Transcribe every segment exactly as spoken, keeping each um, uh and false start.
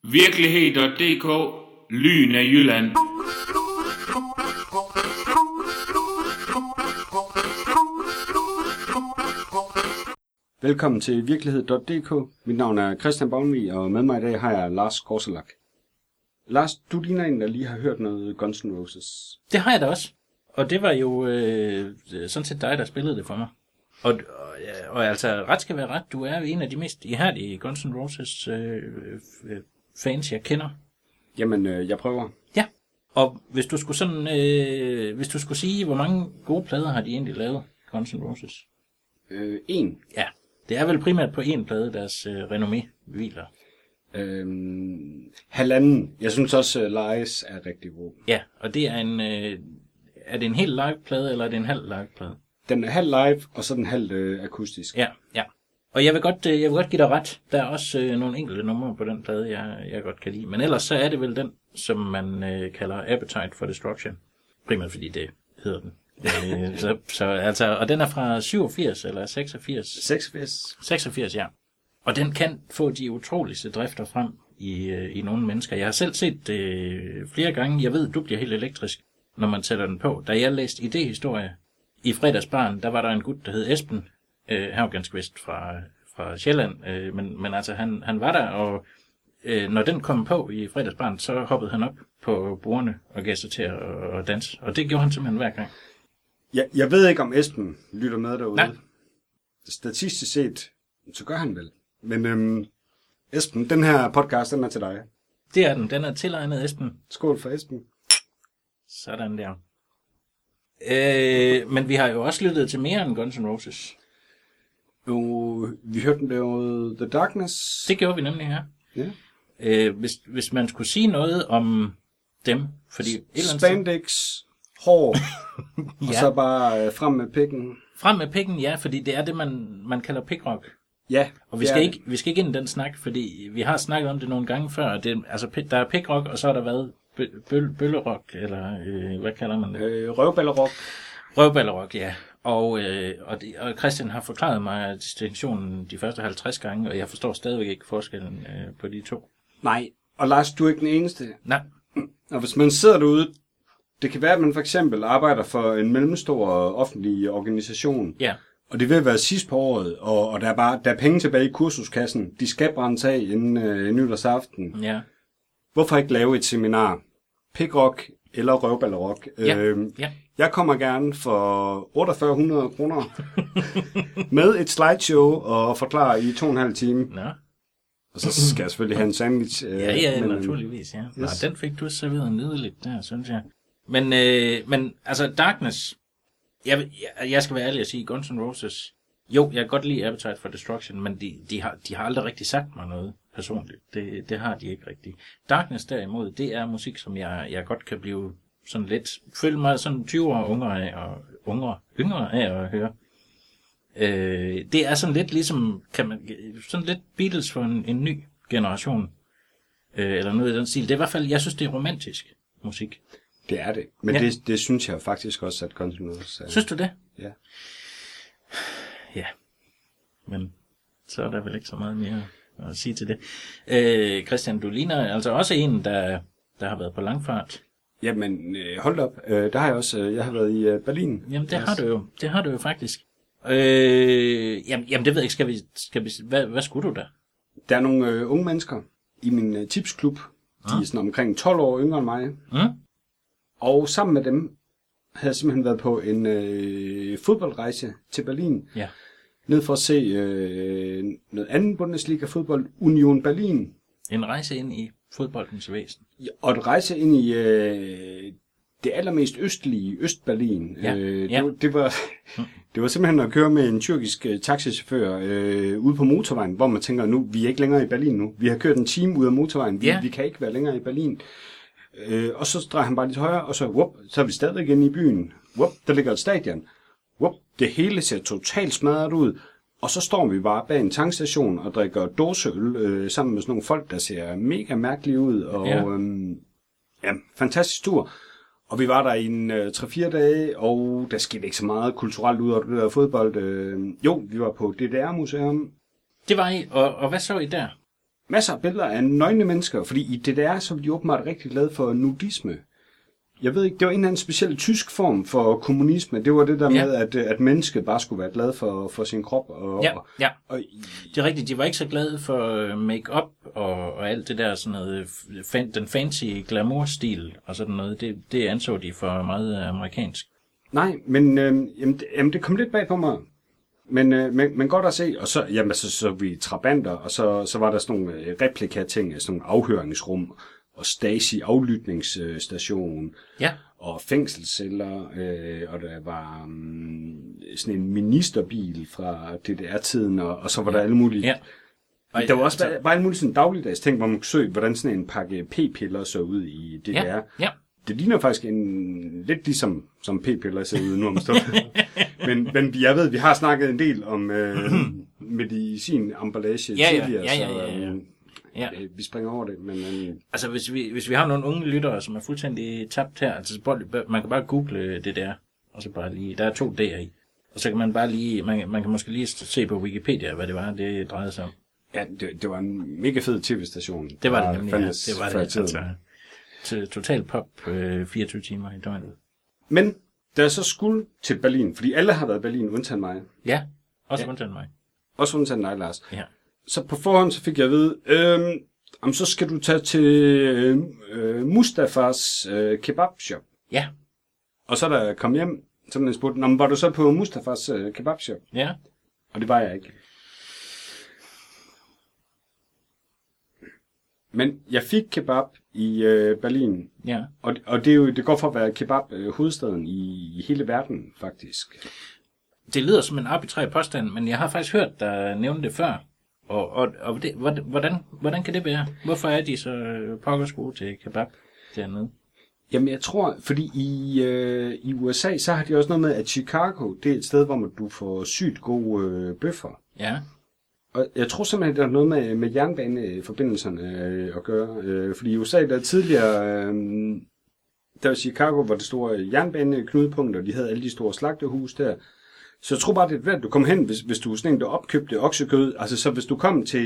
Virkelighed punktum d k. Lyden af Jylland. Velkommen til Virkelighed punktum d k. Mit navn er Christian Bavnvig, og med mig i dag har jeg Lars Gorselak. Lars, du ligner en, der lige har hørt noget Guns N' Roses. Det har jeg da også. Og det var jo øh, sådan set dig, der spillede det for mig. Og, og, og altså, ret skal være ret. Du er jo en af de mest ihærdige Guns N' Roses øh, fans, jeg kender. Jamen, øh, jeg prøver. Ja. Og hvis du skulle sådan, øh, hvis du skulle sige, hvor mange gode plader har de egentlig lavet, Guns N' Roses? Øh, en. Ja. Det er vel primært på én plade, deres øh, renommé hviler. Øhm, halvanden. Jeg synes også, uh, Lies er rigtig god. Ja, og det er en, øh, er det en helt live-plade, eller er det en halv live-plade? Den er halv live, og så den halv øh, akustisk. Ja, ja. Og jeg vil godt, øh, jeg vil godt give dig ret. Der er også øh, nogle enkelte numre på den plade, jeg, jeg godt kan lide. Men ellers så er det vel den, som man øh, kalder Appetite for Destruction. Primært fordi det hedder den. øh, så, så, altså, og den er fra syvogfirs eller seksogfirs? seksogfirs. seksogfirs, ja. Og den kan få de utroligste drifter frem i, øh, i nogle mennesker. Jeg har selv set det øh, flere gange. Jeg ved, du bliver helt elektrisk, når man sætter den på. Da jeg læste idéhistorie i Fredagsbarn, der var der en gut, der hed Esben. Øh, han var ganske vist fra, fra Sjælland, øh, men, men altså han, han var der, og øh, når den kom på i Fredagsbarn, så hoppede han op på bordene og gav sig til at, at danse. Og det gjorde han simpelthen hver gang. Jeg, jeg ved ikke, om Esben lytter med derude. Nej. Statistisk set, så gør han vel. Men øhm, Esben, den her podcast, den er til dig. Det er den. Den er tilegnet Esben. Skål for Esben. Sådan der. Øh, men vi har jo også lyttet til mere end Guns N' Roses. Jo, vi hørte den der The Darkness. Det gjorde vi nemlig her. Ja. Øh, hvis, hvis man skulle sige noget om dem, fordi... Spandex, hår, ja. Og så bare øh, frem med pikken. Frem med pikken, ja, fordi det er det, man, man kalder pickrock. Ja. Og vi skal, ikke, vi skal ikke ind i den snak, fordi vi har snakket om det nogle gange før. Det, altså, der er pickrock, og så har der været bøl, bøllerok, eller øh, hvad kalder man det? Øh, røvballerok. Røvballerok, ja. Og, øh, og, det, og Christian har forklaret mig distinktionen de første halvtreds gange, og jeg forstår stadigvæk ikke forskellen øh, på de to. Nej, og Lars, du er ikke den eneste. Nej. Og hvis man sidder derude, det kan være, at man for eksempel arbejder for en mellemstor offentlig organisation. Ja. Og det vil være sidst på året, og, og der, er bare, der er penge tilbage i kursuskassen. De skal brændes af inden øh, nytårsaften. Ja. Hvorfor ikke lave et seminar? Pickrock eller røvballerok? Ja. Øh, Ja. Jeg kommer gerne for otteogfyrre hundrede kroner med et slideshow og forklarer i to og en halv time. Nå. Og så skal jeg selvfølgelig have en sandwich. Øh, Ja, ja, men, naturligvis, ja. Nå, yes. den fik du serveret nydeligt der, synes jeg. Men, øh, men altså, Darkness, jeg, jeg, jeg skal være ærlig at sige, Guns N' Roses, jo, jeg kan godt lide Appetite for Destruction, men de, de, har, de har aldrig rigtig sagt mig noget personligt. Det, det har de ikke rigtigt. Darkness derimod, det er musik, som jeg, jeg godt kan blive sådan lidt, føle mig sådan tyve år yngre af, og yngre, yngre af at høre. Øh, det er sådan lidt ligesom, kan man, sådan lidt Beatles for en, en ny generation, øh, eller noget i den stil. Det er i hvert fald, jeg synes, det er romantisk musik. Det er det. Men Ja. det, det synes jeg faktisk også, at Guns N' Roses er. Synes du det? Ja. Ja. Men så er der vel ikke så meget mere at sige til det. Øh, Christian, du ligner altså også en, der, der har været på langfart. Jamen, øh, hold op. Øh, der har jeg også, øh, jeg har været i øh, Berlin. Jamen, det har du jo. Det har du jo faktisk. Øh, jamen, jamen, det ved jeg ikke. Skal vi, skal vi, hvad, hvad skulle du der? Der er nogle øh, unge mennesker i min øh, tipsklub. De Ja. er sådan omkring tolv år yngre end mig. Mm? Og sammen med dem havde jeg simpelthen været på en øh, fodboldrejse til Berlin. Ja. Ned for at se øh, noget andet Bundesliga-fodbold, Union Berlin. En rejse ind i fodboldens væsen. Og et rejse ind i øh, det allermest østlige Østberlin. Ja, Øh, ja. det, var, det, var, det var simpelthen at køre med en tyrkisk øh, taxichauffør øh, ude på motorvejen, hvor man tænker, nu vi er ikke længere i Berlin nu. Vi har kørt en time ud af motorvejen. Vi, Ja. vi kan ikke være længere i Berlin. Øh, og så drejer han bare lidt højere, og så, whoop, så er vi stadig inde i byen. Whoop, der ligger et stadion. Whoop, det hele ser totalt smadret ud. Og så står vi bare bag en tankstation og drikker dåseøl øh, sammen med sådan nogle folk, der ser mega mærkelige ud. Og Ja. øhm, ja, fantastisk tur. Og vi var der i en øh, tre fire dage, og der skete ikke så meget kulturelt ud af det der fodbold. Øh, jo, vi var på D D R-museum. Det var I, og, og hvad så I der? masser af billeder af nøgne mennesker, fordi i D D R, så var de åbenbart rigtig glade for nudisme. Jeg ved ikke, det var en eller anden speciel tysk form for kommunisme. Det var det der ja. med, at, at mennesket bare skulle være glad for, for sin krop. Og, ja, ja. Og, det er rigtigt. De var ikke så glade for make-up og, og alt det der, sådan noget, fan, den fancy glamour-stil og sådan noget. Det, det anså de for meget amerikansk. Nej, men øh, jamen, det, jamen, det kom lidt bag på mig. Men, øh, men, men godt at se, og så, jamen, så, så vi trabanter, og så, så var der sådan nogle replika-ting, sådan nogle afhøringsrum, og Stasi-aflytningsstation, ja. og fængselsceller, øh, og der var um, sådan en ministerbil fra D D R-tiden, og, og så var ja. der alle mulige... Ja. Og der var også altså, bare alle mulige sådan dagligdags ting, hvor man kunne se, hvordan sådan en pakke p-piller så ud i D D R. Ja. Ja. Det ligner faktisk en, lidt ligesom som p-piller ser ud nu om stedet. men, men jeg ved, vi har snakket en del om øh, medicinemballage ja, ja. tidligere, ja, ja, ja, ja. så... Øh, Ja. Vi springer over det, men... men... Altså, hvis vi, hvis vi har nogle unge lyttere, som er fuldstændig tabt her, altså, man kan bare google det der, og så bare lige... Der er to D'er i. Og så kan man bare lige... Man, man kan måske lige se på Wikipedia, hvad det var, det drejede sig om. Ja, det, det var en mega fed tv-station. Det var det nemlig, ja. Det var det, altså. Til total pop øh, fireogtyve timer i døgnet. Men, da jeg så skulle til Berlin, fordi alle har været i Berlin, undtagen mig. Ja, også ja. undtagen mig. Også undtagen dig, Lars. Ja. Så på forhånd så fik jeg at vide, øh, om så skal du tage til øh, Mustafas øh, kebabshop. Ja. Og så da jeg kom hjem, så blev jeg spurgt, var du så på Mustafas øh, kebabshop? Ja. Og det var jeg ikke. Men jeg fik kebab i øh, Berlin. Ja. Og, og det, er jo, det går for at være kebab øh, hovedstaden i, i hele verden, faktisk. Det lyder som en arbitrær påstand, men jeg har faktisk hørt dig nævne det før. Og, og, og det, hvordan, hvordan kan det være? Hvorfor er de så pokkers gode til kebab dernede? Jamen jeg tror, fordi i, øh, i U S A, så har de også noget med, at Chicago, det er et sted, hvor man, du får sygt gode øh, bøffer. Ja. Og jeg tror simpelthen, der er noget med, med jernbaneforbindelserne øh, at gøre. Øh, fordi i U S A, der tidligere, øh, der var Chicago, hvor det store jernbaneknudepunkt, og de havde alle de store slagterhus der. Så jeg tror bare, det er at du kommer hen, hvis, hvis du er sådan en, der opkøbte oksekød. Altså, så hvis du kom til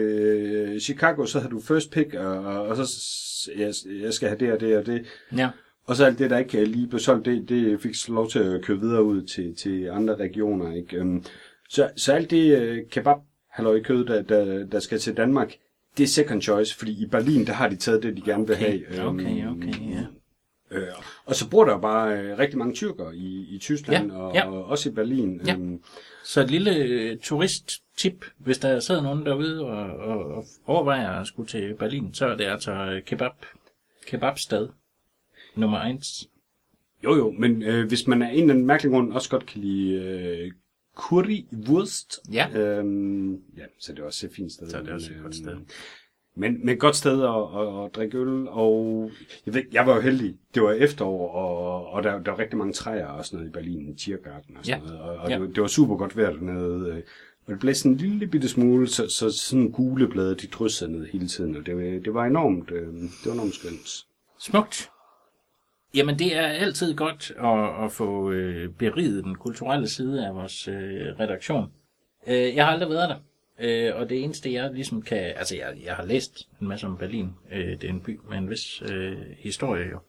øh, Chicago, så havde du first pick, og, og så jeg, jeg skal have det og det og det. Ja. Og så alt det, der ikke lige blev solgt, det, det fik så lov til at køre videre ud til, til andre regioner. Ikke? Um, så, så alt det øh, kebab, halløj kød, der, der, der skal til Danmark, det er second choice, fordi i Berlin, der har de taget det, de gerne okay. vil have. Um, Okay, okay, ja. Øh, og så bor der jo bare øh, rigtig mange tyrker i, i Tyskland, ja, og, ja. og også i Berlin. Ja. Øhm. Så et lille øh, turisttip, hvis der sidder nogen derude og, og, og overvejer at skulle til Berlin, så er det altså kebab, kebabstad nummer et. Jo jo, men øh, hvis man af en eller anden mærkelig grund også godt kan lide øh, currywurst, ja. Øhm, ja, så er det også et fint sted. Så er det også et godt sted. Men, men et godt sted at, at, at drikke øl, og jeg, ved, jeg var jo heldig, det var efterår, og, og der, der var rigtig mange træer og sådan noget i Berlin, Tiergarten og sådan ja. noget, og, og ja. det, var, det var super godt vejr dernede, og det blev sådan en lille bitte smule, så, så sådan gule blade, de dryssede ned hele tiden, og det, det var enormt, det var enormt skønt. Smukt. Jamen, det er altid godt at, at få øh, beriget den kulturelle side af vores øh, redaktion. Øh, jeg har aldrig været der. Øh, og det eneste, jeg ligesom kan... Altså, jeg, jeg har læst en masse om Berlin. Øh, det er en by med en vis øh, historie, jo.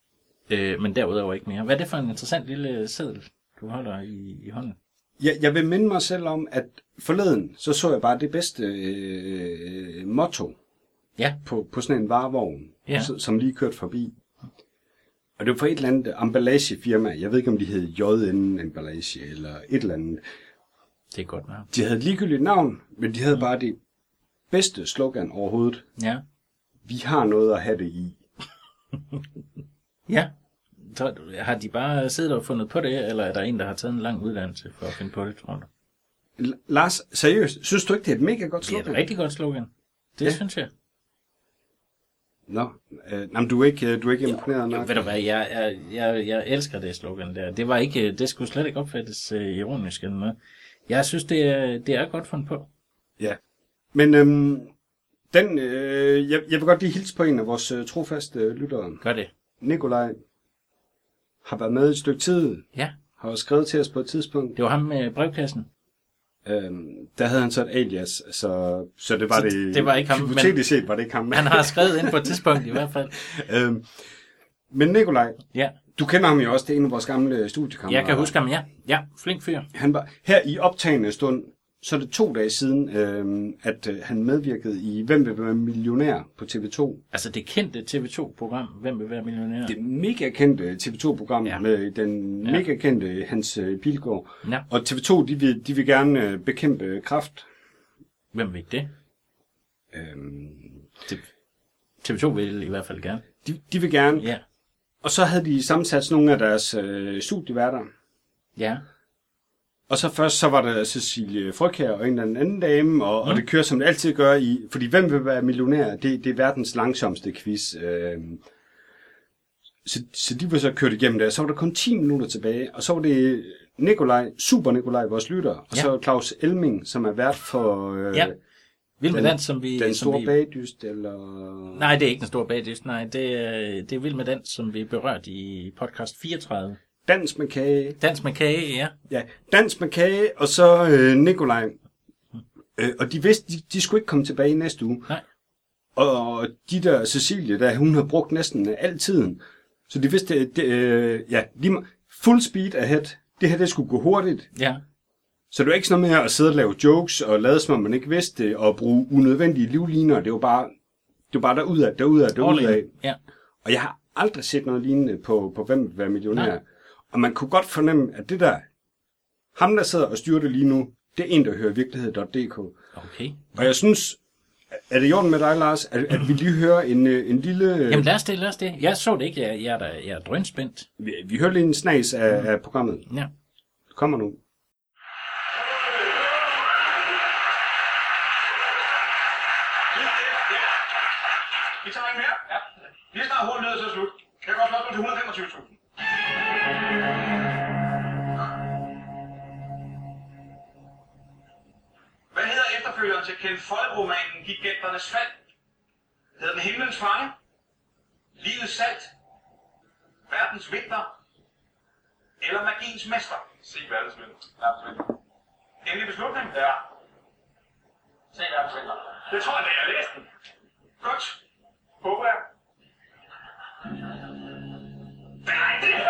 Øh, men derudover ikke mere. Hvad er det for en interessant lille seddel, du holder i, i hånden? Jeg, jeg vil minde mig selv om, at forleden, så så jeg bare det bedste øh, motto ja. på, på sådan en varevogn, ja. som lige kørte forbi. Og det var for et eller andet emballagefirma. Jeg ved ikke, om de hed J N Emballage eller et eller andet. Det er godt navn. De havde et ligegyldigt navn, men de havde mm. bare det bedste slogan overhovedet. Ja. Vi har noget at have det i. ja. Så har de bare siddet og fundet på det, eller er der en, der har taget en lang uddannelse for at finde på det, tror du? L- Lars, seriøst, synes du ikke, det er et mega godt slogan? Det er et rigtig godt slogan. Det ja. synes jeg. Nå, øh, jamen, du er ikke, du er ikke imponeret nok. Ved du hvad, jeg, jeg, jeg, jeg elsker det slogan der. Det var ikke, det skulle slet ikke opfattes uh, ironisk eller noget. Jeg synes, det er, det er godt fundet på. Ja, men øhm, den, øh, jeg, jeg vil godt lige hilse på en af vores øh, trofaste øh, lyttere. Gør det. Nikolaj har været med et stykke tid. Ja. Har skrevet til os på et tidspunkt. Det var ham med brevkassen. Øhm, der havde han så et alias, så, så det var Så det... det var ikke ham, hypotetisk men- set var det ikke ham. Han har skrevet ind på et tidspunkt i hvert fald. øhm, men Nikolaj, Ja, du kender ham jo også, det er en af vores gamle studiekammerater. jeg kan huske ham, ja. Ja, flink fyr. Han var her i optagende stund, så er det to dage siden, øhm, at øh, han medvirkede i Hvem vil være millionær på T V to. Altså det kendte T V to-program, Hvem vil være millionær? Det mega kendte T V to-program Ja. ja. med den Ja. mega kendte Hans øh, Pilgaard. Ja, Og T V to, de vil, de vil gerne øh, bekæmpe kræft. hvem vil det? Øhm, T V to vil i hvert fald gerne. de, de vil gerne. Ja, Og så havde de sammensat nogle af deres øh, studieværter. ja. Og så først så var der Cecilie Frøkjær og en eller anden dame, og, mm. og det kører som det altid gør i... Fordi Hvem vil være millionær? Det, det er verdens langsomste quiz. Øh, så, så de var så kørt igennem det, så var der kun ti minutter tilbage, og så var det Nikolaj, Super Nikolaj, vores lytter, og Ja. så Claus Elming, som er vært for øh, Ja. Vild med Den- dans, som vi... Den som Store vi... Bagdyst, eller... Nej, det er ikke Den Store Bagdyst, nej. Det er, det er Vild med dans, som vi berørte i podcast fireogtredive. Dans med kage. Dans med kage, ja. Ja, Dans med kage, og så øh, Nikolaj. Øh, og de vidste, de, de skulle ikke komme tilbage i næste uge. Nej. Og de der Cecilie, der hun har brugt næsten al tiden. Så de vidste, det, øh, ja, lige ma- full speed ahead. Det her, det skulle gå hurtigt. Ja, Så det var ikke sådan noget med at sidde og lave jokes, og lade som om man ikke vidste det, og bruge unødvendige livliner. Det var bare, det var bare derudad, derudad, derudad. ja. Og jeg har aldrig set noget lignende på, på Hvem vil være millionær. Nej. Og man kunne godt fornemme, at det der, ham der sidder og styrer det lige nu, det er en, der hører virkelighed punktum d k. Okay. Og jeg synes, er det i orden med dig, Lars, at, at vi lige hører en, øh, en lille... Jamen lad os det, lad os det. Jeg så det ikke, jeg, jeg er, der, jeg er drønspændt. Vi, vi hører lige en snas af, af programmet. Ja. Det kommer nu. Vi tager en mere. Ja. Lige snart hurtigt ned, så er det slut. Kan jeg godt slå til et hundrede og femogtyve tusind. Hvad hedder efterfølgeren til Ken Follett-romanen Giganternes Fald? Hedder den Himlens Fange? Livets Salt? Verdens Vinter? Eller Magiens Mester? Se verdens vinter. Verdens vinter. Endelig beslutning? Ja. Se verdens vinter. Det tror jeg, da jeg læste den. Godt. Håber jeg. Det er rigtigt!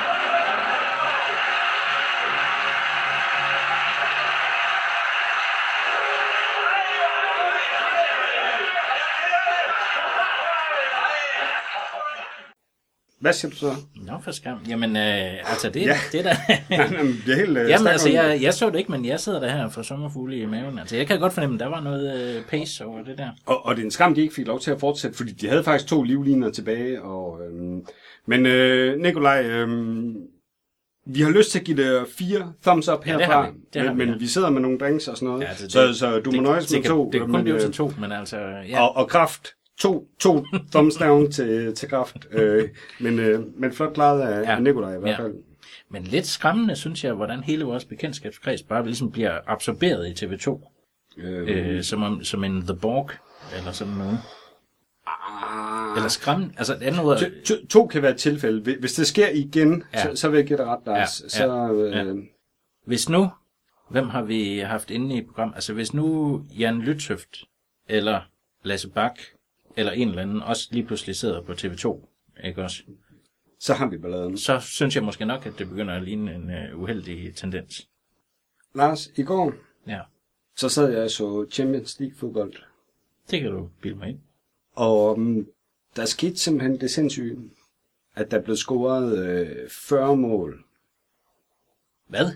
Hvad siger du så? Nå for skam. Jamen, øh, altså det, Ja. ja. det er da... Jamen, det er helt... øh, Jamen stærkt altså, om- jeg, jeg så det ikke, men jeg sidder der her for sommerfugle i maven. Altså, jeg kan godt fornemme, at der var noget øh, pace over det der. Og, og det er en skam, de ikke fik lov til at fortsætte, fordi de havde faktisk to livliner tilbage. Og, øhm, men øh, Nikolaj, øhm, vi har lyst til at give det fire thumbs up Ja, det herfra, har vi. Det har men, vi, men ja. vi sidder med nogle drinks og sådan noget, Ja, altså, det- så, så du må det, nøjes det, med kan, to. det kan kun men, blive øh, til to, men altså... Ja. Og, og kraft. To, to thumbs down til, til kraft. Øh, men, øh, men flot klaret af, Ja. af Nikolaj i hvert Ja. fald. Men lidt skræmmende, synes jeg, hvordan hele vores bekendtskabskreds bare ligesom bliver absorberet i T V to. Øh, Øh, som, om, som en The Borg, eller sådan noget. ah, Eller skræmmende, altså det andet ord... to, to, to kan være et tilfælde. Hvis- Hvis det sker igen, Ja. så, så vil jeg give dig ret, Lars. Ja, ja, Så, øh, ja. Hvis nu, hvem har vi haft inde i program? Altså hvis nu Jan Lytøft, eller Lasse Bak, eller en eller anden, også lige pludselig sidder på T V to, ikke også? så har vi balladen. Så synes jeg måske nok, at det begynder at ligne en uh, uheldig tendens. Lars, i går, Ja, så sad jeg og så Champions League fodbold. det kan du bilde mig ind. Og um, der skete simpelthen det sindssyge, at der blev scoret øh, fyrre mål. Hvad?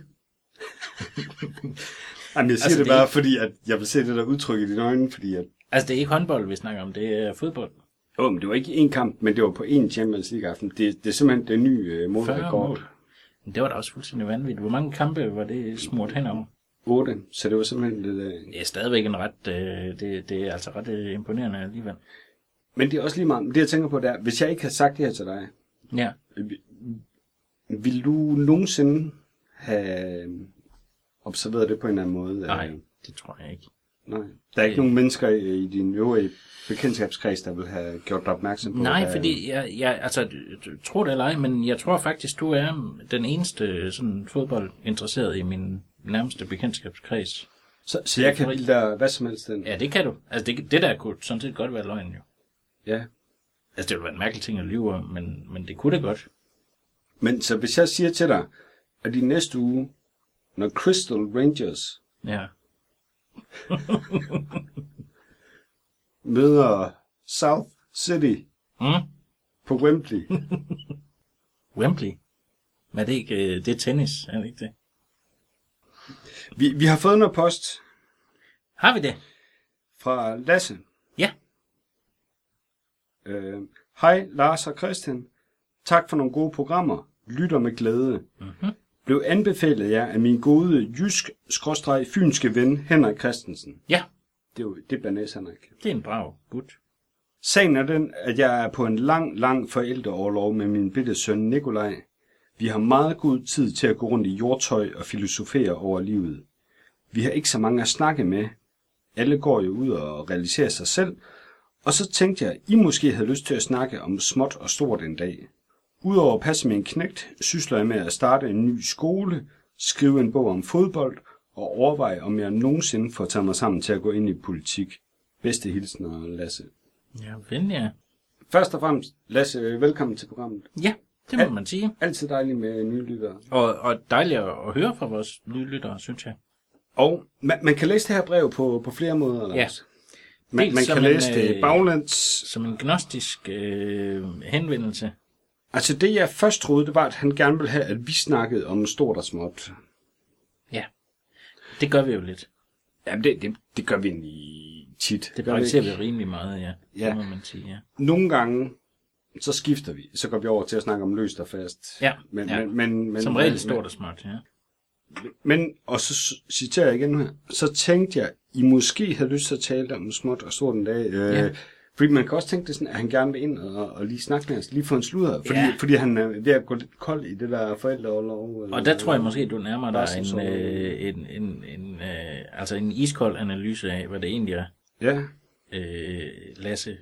Jamen, jeg siger Altså, altså, det det bare, er- fordi at jeg vil se det der udtryk i dine øjne, fordi at, Altså det er ikke håndbold, vi snakker om, det er fodbold. åh, men det var ikke én kamp, men det var på én Champions League aften. Det, det er simpelthen det nye øh, fyrre målrekord. mål. Men det var da også fuldstændig vanvittigt. Hvor mange kampe var det smurt henover? otte, så det var simpelthen lidt... Øh... Det er stadigvæk en ret, øh, det, det er altså ret øh, imponerende alligevel. Men det er også lige meget, det jeg tænker på der, hvis jeg ikke havde sagt det her til dig, Ja. øh, ville du nogensinde have observeret det på en eller anden måde? Nej, Øh, det tror jeg ikke. nej. Der er ikke nogen mennesker i, i din øvrige bekendtskabskreds, der vil have gjort dig opmærksom på Nej, hvad- fordi jeg, jeg altså, du- tro det eller ej, men jeg tror faktisk, du er den eneste sådan fodboldinteresseret i min nærmeste bekendtskabskreds. Så, så jeg kan bilde dig hvad som helst den? Ja, det kan du. Altså, det, det der kunne sådan set godt være løgn, jo. Ja. Altså, det ville være en mærkelig ting at lyve om, men, men det kunne det godt. Men så hvis jeg siger til dig, at i næste uge, når Crystal Rangers Ja. møder South City Mm? på Wembley. Wembley. Men er det ikke, det er tennis, er det ikke det? Vi, vi har fået noget post Har vi det? fra Lasse. Ja. Øh, Hej Lars og Christian. Tak for nogle gode programmer. Lytter med glæde. Mm-hmm. Blev anbefalet jer af min gode jysk-fynske ven Henrik Christensen. Ja, Det er jo det er Banæs Henrik. det er en brav gut. Sagen er den, at jeg er på en lang, lang forældreorlov med min bitte søn Nikolaj. Vi har meget god tid til at gå rundt i jordtøj og filosofere over livet. Vi har ikke så mange at snakke med. Alle går jo ud og realiserer sig selv. Og så tænkte jeg, I måske havde lyst til at snakke om småt og stort en dag. Udover at passe med en knægt, sysler jeg med at starte en ny skole, skrive en bog om fodbold og overveje, om jeg nogensinde får taget mig sammen til at gå ind i politik. Bedste hilsner, Lasse. Ja, ven ja. Først og fremmest, Lasse, velkommen til programmet. Ja, det må Al- man sige. Altid dejligt med nye lyttere. Og, og dejligt at høre fra vores nye lyttere, synes jeg. Og man, man kan læse det her brev på, på flere måder, Lars. Ja. Man, Dels man som kan en, læse det øh, baglæns. Som en gnostisk øh, henvendelse. Altså det, jeg først troede, det var, at han gerne ville have, at vi snakkede om stort og småt. Ja, det gør vi jo lidt. Jamen, det, det, det gør vi egentlig tit. Det gør vi praktiserer ikke? vi rimelig meget, ja. Ja. Det må man sige, ja. Nogle gange, så skifter vi. Så går vi over til at snakke om løst og fast. Ja, Men, ja. men, men, men, Som regel men- stort og småt, ja. Men, og så s- citerer jeg igen her, så tænkte jeg, I måske havde lyst til at tale om småt og stort en dag. Øh, Ja. Fordi man kan også tænke det sådan, at han gerne vil ind og, og lige snakke med os, lige få en sludder. Fordi, Ja. fordi han er ved at gå lidt kold i det der forældreorlov. Og der tror jeg måske, du nærmer dig Barsels- en, øh, en, en, en, øh, altså en iskold analyse af, hvad det egentlig er, Ja, øh, Lasse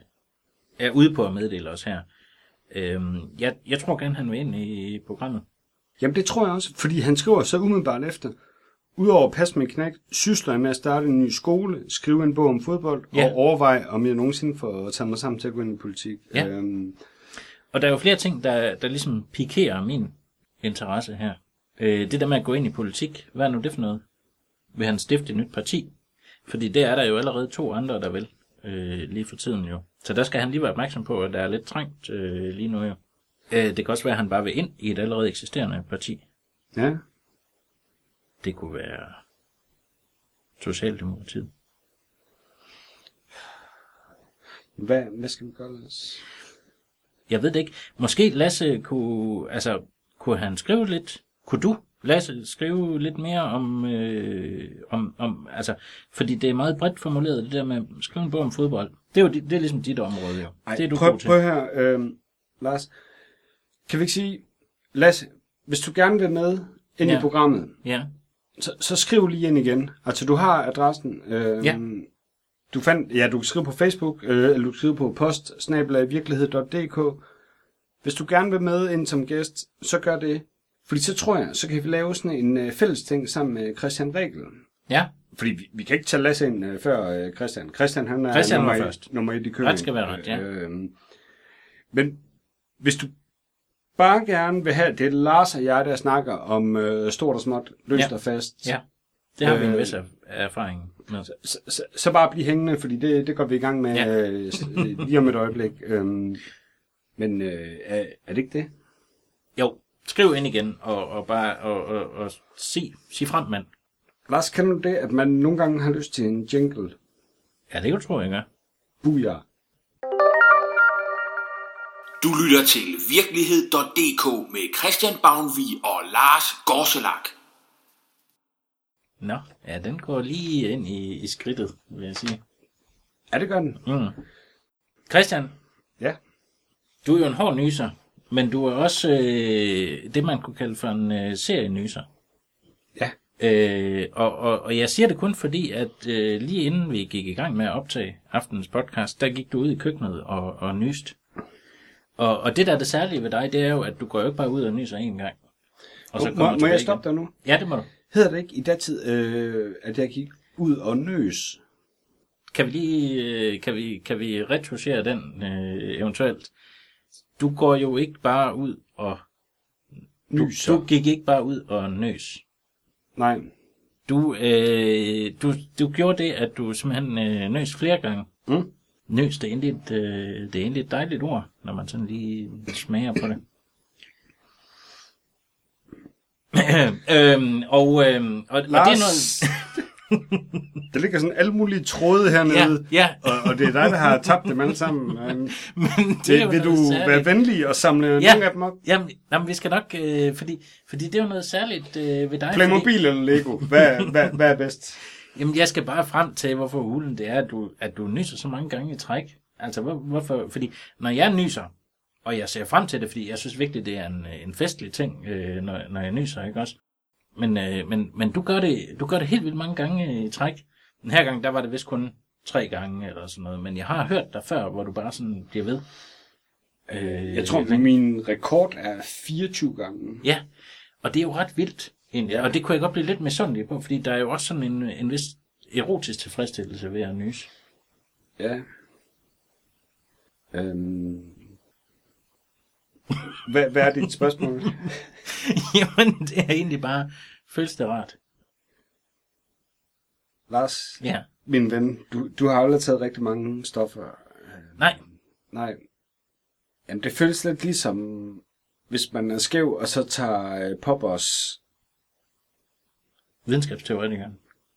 er ude på at meddele os her. Øh, jeg, jeg tror gerne, han vil ind i programmet. jamen det tror jeg også, fordi han skriver så umiddelbart efter. Udover at passe med knægt, sysler jeg med at starte en ny skole, skrive en bog om fodbold, Ja. og overveje, om jeg nogensinde får taget mig sammen til at gå ind i politik. Ja. Øhm, Og der er jo flere ting, der, der ligesom pikerer min interesse her. Øh, det der med at gå ind i politik, hvad er nu det for noget? Vil han stifte et nyt parti? Fordi det er der jo allerede to andre, der vil, øh, lige for tiden jo. Så der skal han lige være opmærksom på, at der er lidt trængt øh, lige nu jo. Øh, det kan også være, at han bare vil ind i et allerede eksisterende parti. ja. Det kunne være Socialdemokratiet. Hvad, hvad skal vi gøre, Lars? Jeg ved det ikke. Måske Lasse kunne, altså, kunne han skrive lidt, kunne du, Lasse, skrive lidt mere om, øh, om, om, altså, fordi det er meget bredt formuleret, det der med at skrive en bog om fodbold. Det er jo det er ligesom dit område, jo. Ej, det er du prøv, god til. prøv her, øh, Lars. Kan vi ikke sige, Lasse, hvis du gerne vil med ind Ja. i programmet, Ja, så, så skriv lige ind igen. Altså, du har adressen. Øh, Ja. Du fandt, ja, du kan skrive på Facebook, øh, eller du kan skrive på post, snabel-a virkelighed punktum d k. Hvis du gerne vil med ind som gæst, så gør det. Fordi så tror jeg, så kan vi lave sådan en øh, fælles ting sammen med Christian Regel. ja, Fordi vi, vi kan ikke tage Lasse ind øh, før øh, Christian. Christian, han er Christian var nummer, først. et, nummer et i køen. Ret skal være ret, ja. Øh, men hvis du bare gerne vil have, det er Lars og jeg, der snakker om øh, stort og småt, løst Ja. og fast. ja. Det har vi en Øh, vis erf- erfaring med. Så, så, så bare bliv hængende, fordi det, det går vi i gang med Ja. ja. øh, s- øh, lige om et øjeblik. Øhm, men øh, er, er det ikke det? Jo, skriv ind igen, og, og bare, og, og, og sig, sig frem, mand. Lars, kan du det, at man nogle gange har lyst til en jingle? Ja, det tror jeg, jeg gør. Booyah. Du lytter til virkelighed punktum d k med Christian Bavnvig og Lars Gorselak. Nå, ja, den går lige ind i, i skridtet, vil jeg sige. Er det gør den? Mm. Christian, Ja. du er jo en hård nyser, men du er også øh, det, man kunne kalde for en øh, serienyser. Ja. Øh, og, og, og jeg siger det kun fordi, at øh, lige inden vi gik i gang med at optage aftenens podcast, der gik du ud i køkkenet og, og nyst. Og, og det, der er det særlige ved dig, det er jo, at du går jo ikke bare ud og nyser en gang. Og så må, kommer må tilbage jeg stoppe igen. dig nu? Ja, det må du. Hedder det ikke i datid, øh, at jeg gik ud og nøs? Kan vi lige, øh, kan vi, kan vi retouchere den øh, eventuelt? Du går jo ikke bare ud og... Du, Nyser? du gik ikke bare ud og nøs. Nej. Du, øh, du, du gjorde det, at du simpelthen øh, nøs flere gange. Mm. Nøs, det er egentlig et, øh, det er egentlig et dejligt ord, når man sådan lige smager på det. øhm, og, øhm, og, og det er Lars, noget... der ligger sådan alle mulige tråde hernede, Ja, ja. og, og det er dig, der har tabt dem alle sammen. Um, Men det er jo vil, vil du noget særligt. være venlig og samle Ja. nogle af dem op? Jamen, jamen, vi skal nok, øh, fordi, fordi det er jo noget særligt øh, ved dig. Playmobil Fordi, eller Lego? Hvad, hvad, hvad er bedst? jamen, jeg skal bare frem til, hvorfor hulen det er, at du, at du nyser så mange gange i træk. Altså, hvor, hvorfor? Fordi når jeg nyser, og jeg ser frem til det, fordi jeg synes virkelig, det er en, en festlig ting, øh, når, når jeg nyser, ikke også? Men, øh, men, men du, gør det, du gør det helt vildt mange gange i træk. Den her gang, der var det vist kun tre gange eller sådan noget, men jeg har hørt dig før, hvor du bare sådan bliver ved. Øh, Jeg tror, at min rekord er fireogtyve gange. Ja, og det er jo ret vildt, egentlig. Ja. Og det kunne jeg godt blive lidt misundelig på, fordi der er jo også sådan en, en vis erotisk tilfredsstillelse ved at nyse. Ja. Øhm. Hvad, hvad er dit spørgsmål? Jamen, det er egentlig bare, føles det rart? Lars, Ja. min ven, du, du har aldrig taget rigtig mange stoffer. Nej, Nej. Jamen, det føles lidt ligesom, hvis man er skæv, og så tager øh, poppers. videnskabsteoretikeren.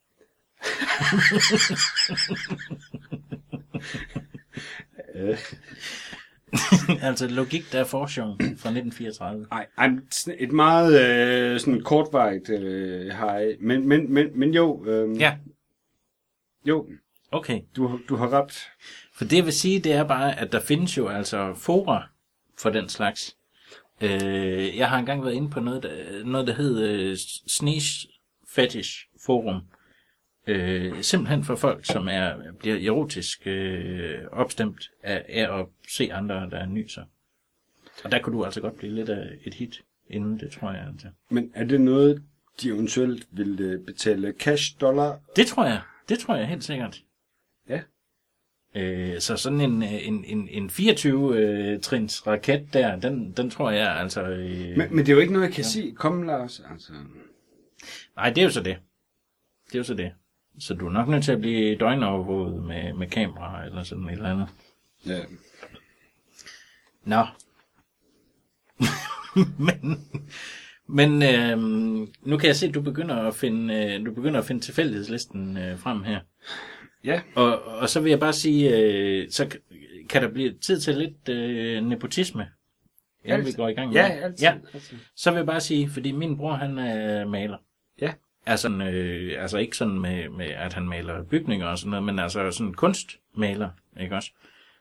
Øh. Altså logik, der er forskning fra nitten fireogtredive. Ej, ej, sådan et meget øh, sådan kortvarigt øh, hej. Men, men, men, men jo. Øh, Ja, Jo, okay. du, du har ret. For det jeg vil sige, det er bare, at der findes jo altså fora for den slags. Øh, jeg har engang været inde på noget, der, noget, der hed øh, Sneeze Fetish Forum. Øh, simpelthen for folk, som er bliver erotisk øh, opstemt af, af at se andre, der nyser. Og der kunne du altså godt blive lidt af et hit inden, det tror jeg. Altså. Men er det noget, de eventuelt vil øh, betale cash dollar? Det tror jeg. Det tror jeg helt sikkert. Ja. Øh, så sådan en, en, en, en fireogtyve-trins raket der, den, den tror jeg altså... Øh, Men, men det er jo ikke noget, jeg kan ja. sige. Kom, Lars. Altså. Nej, det er jo så det. Det er jo så det. Så du er nok nødt til at blive døgnovervåget med, med kamera eller sådan et eller andet. Ja. Nå. men men øhm, nu kan jeg se, at du begynder at finde, øh, du begynder at finde tilfældighedslisten øh, frem her. Ja. Og, og så vil jeg bare sige, øh, så k- kan der blive tid til lidt øh, nepotisme, inden vi går i gang med Ja, det. altid. Ja, altid. så vil jeg bare sige, fordi min bror, han er maler. Ja. Altså, øh, altså ikke sådan med, med, at han maler bygninger og sådan noget, men altså sådan kunstmaler, ikke også?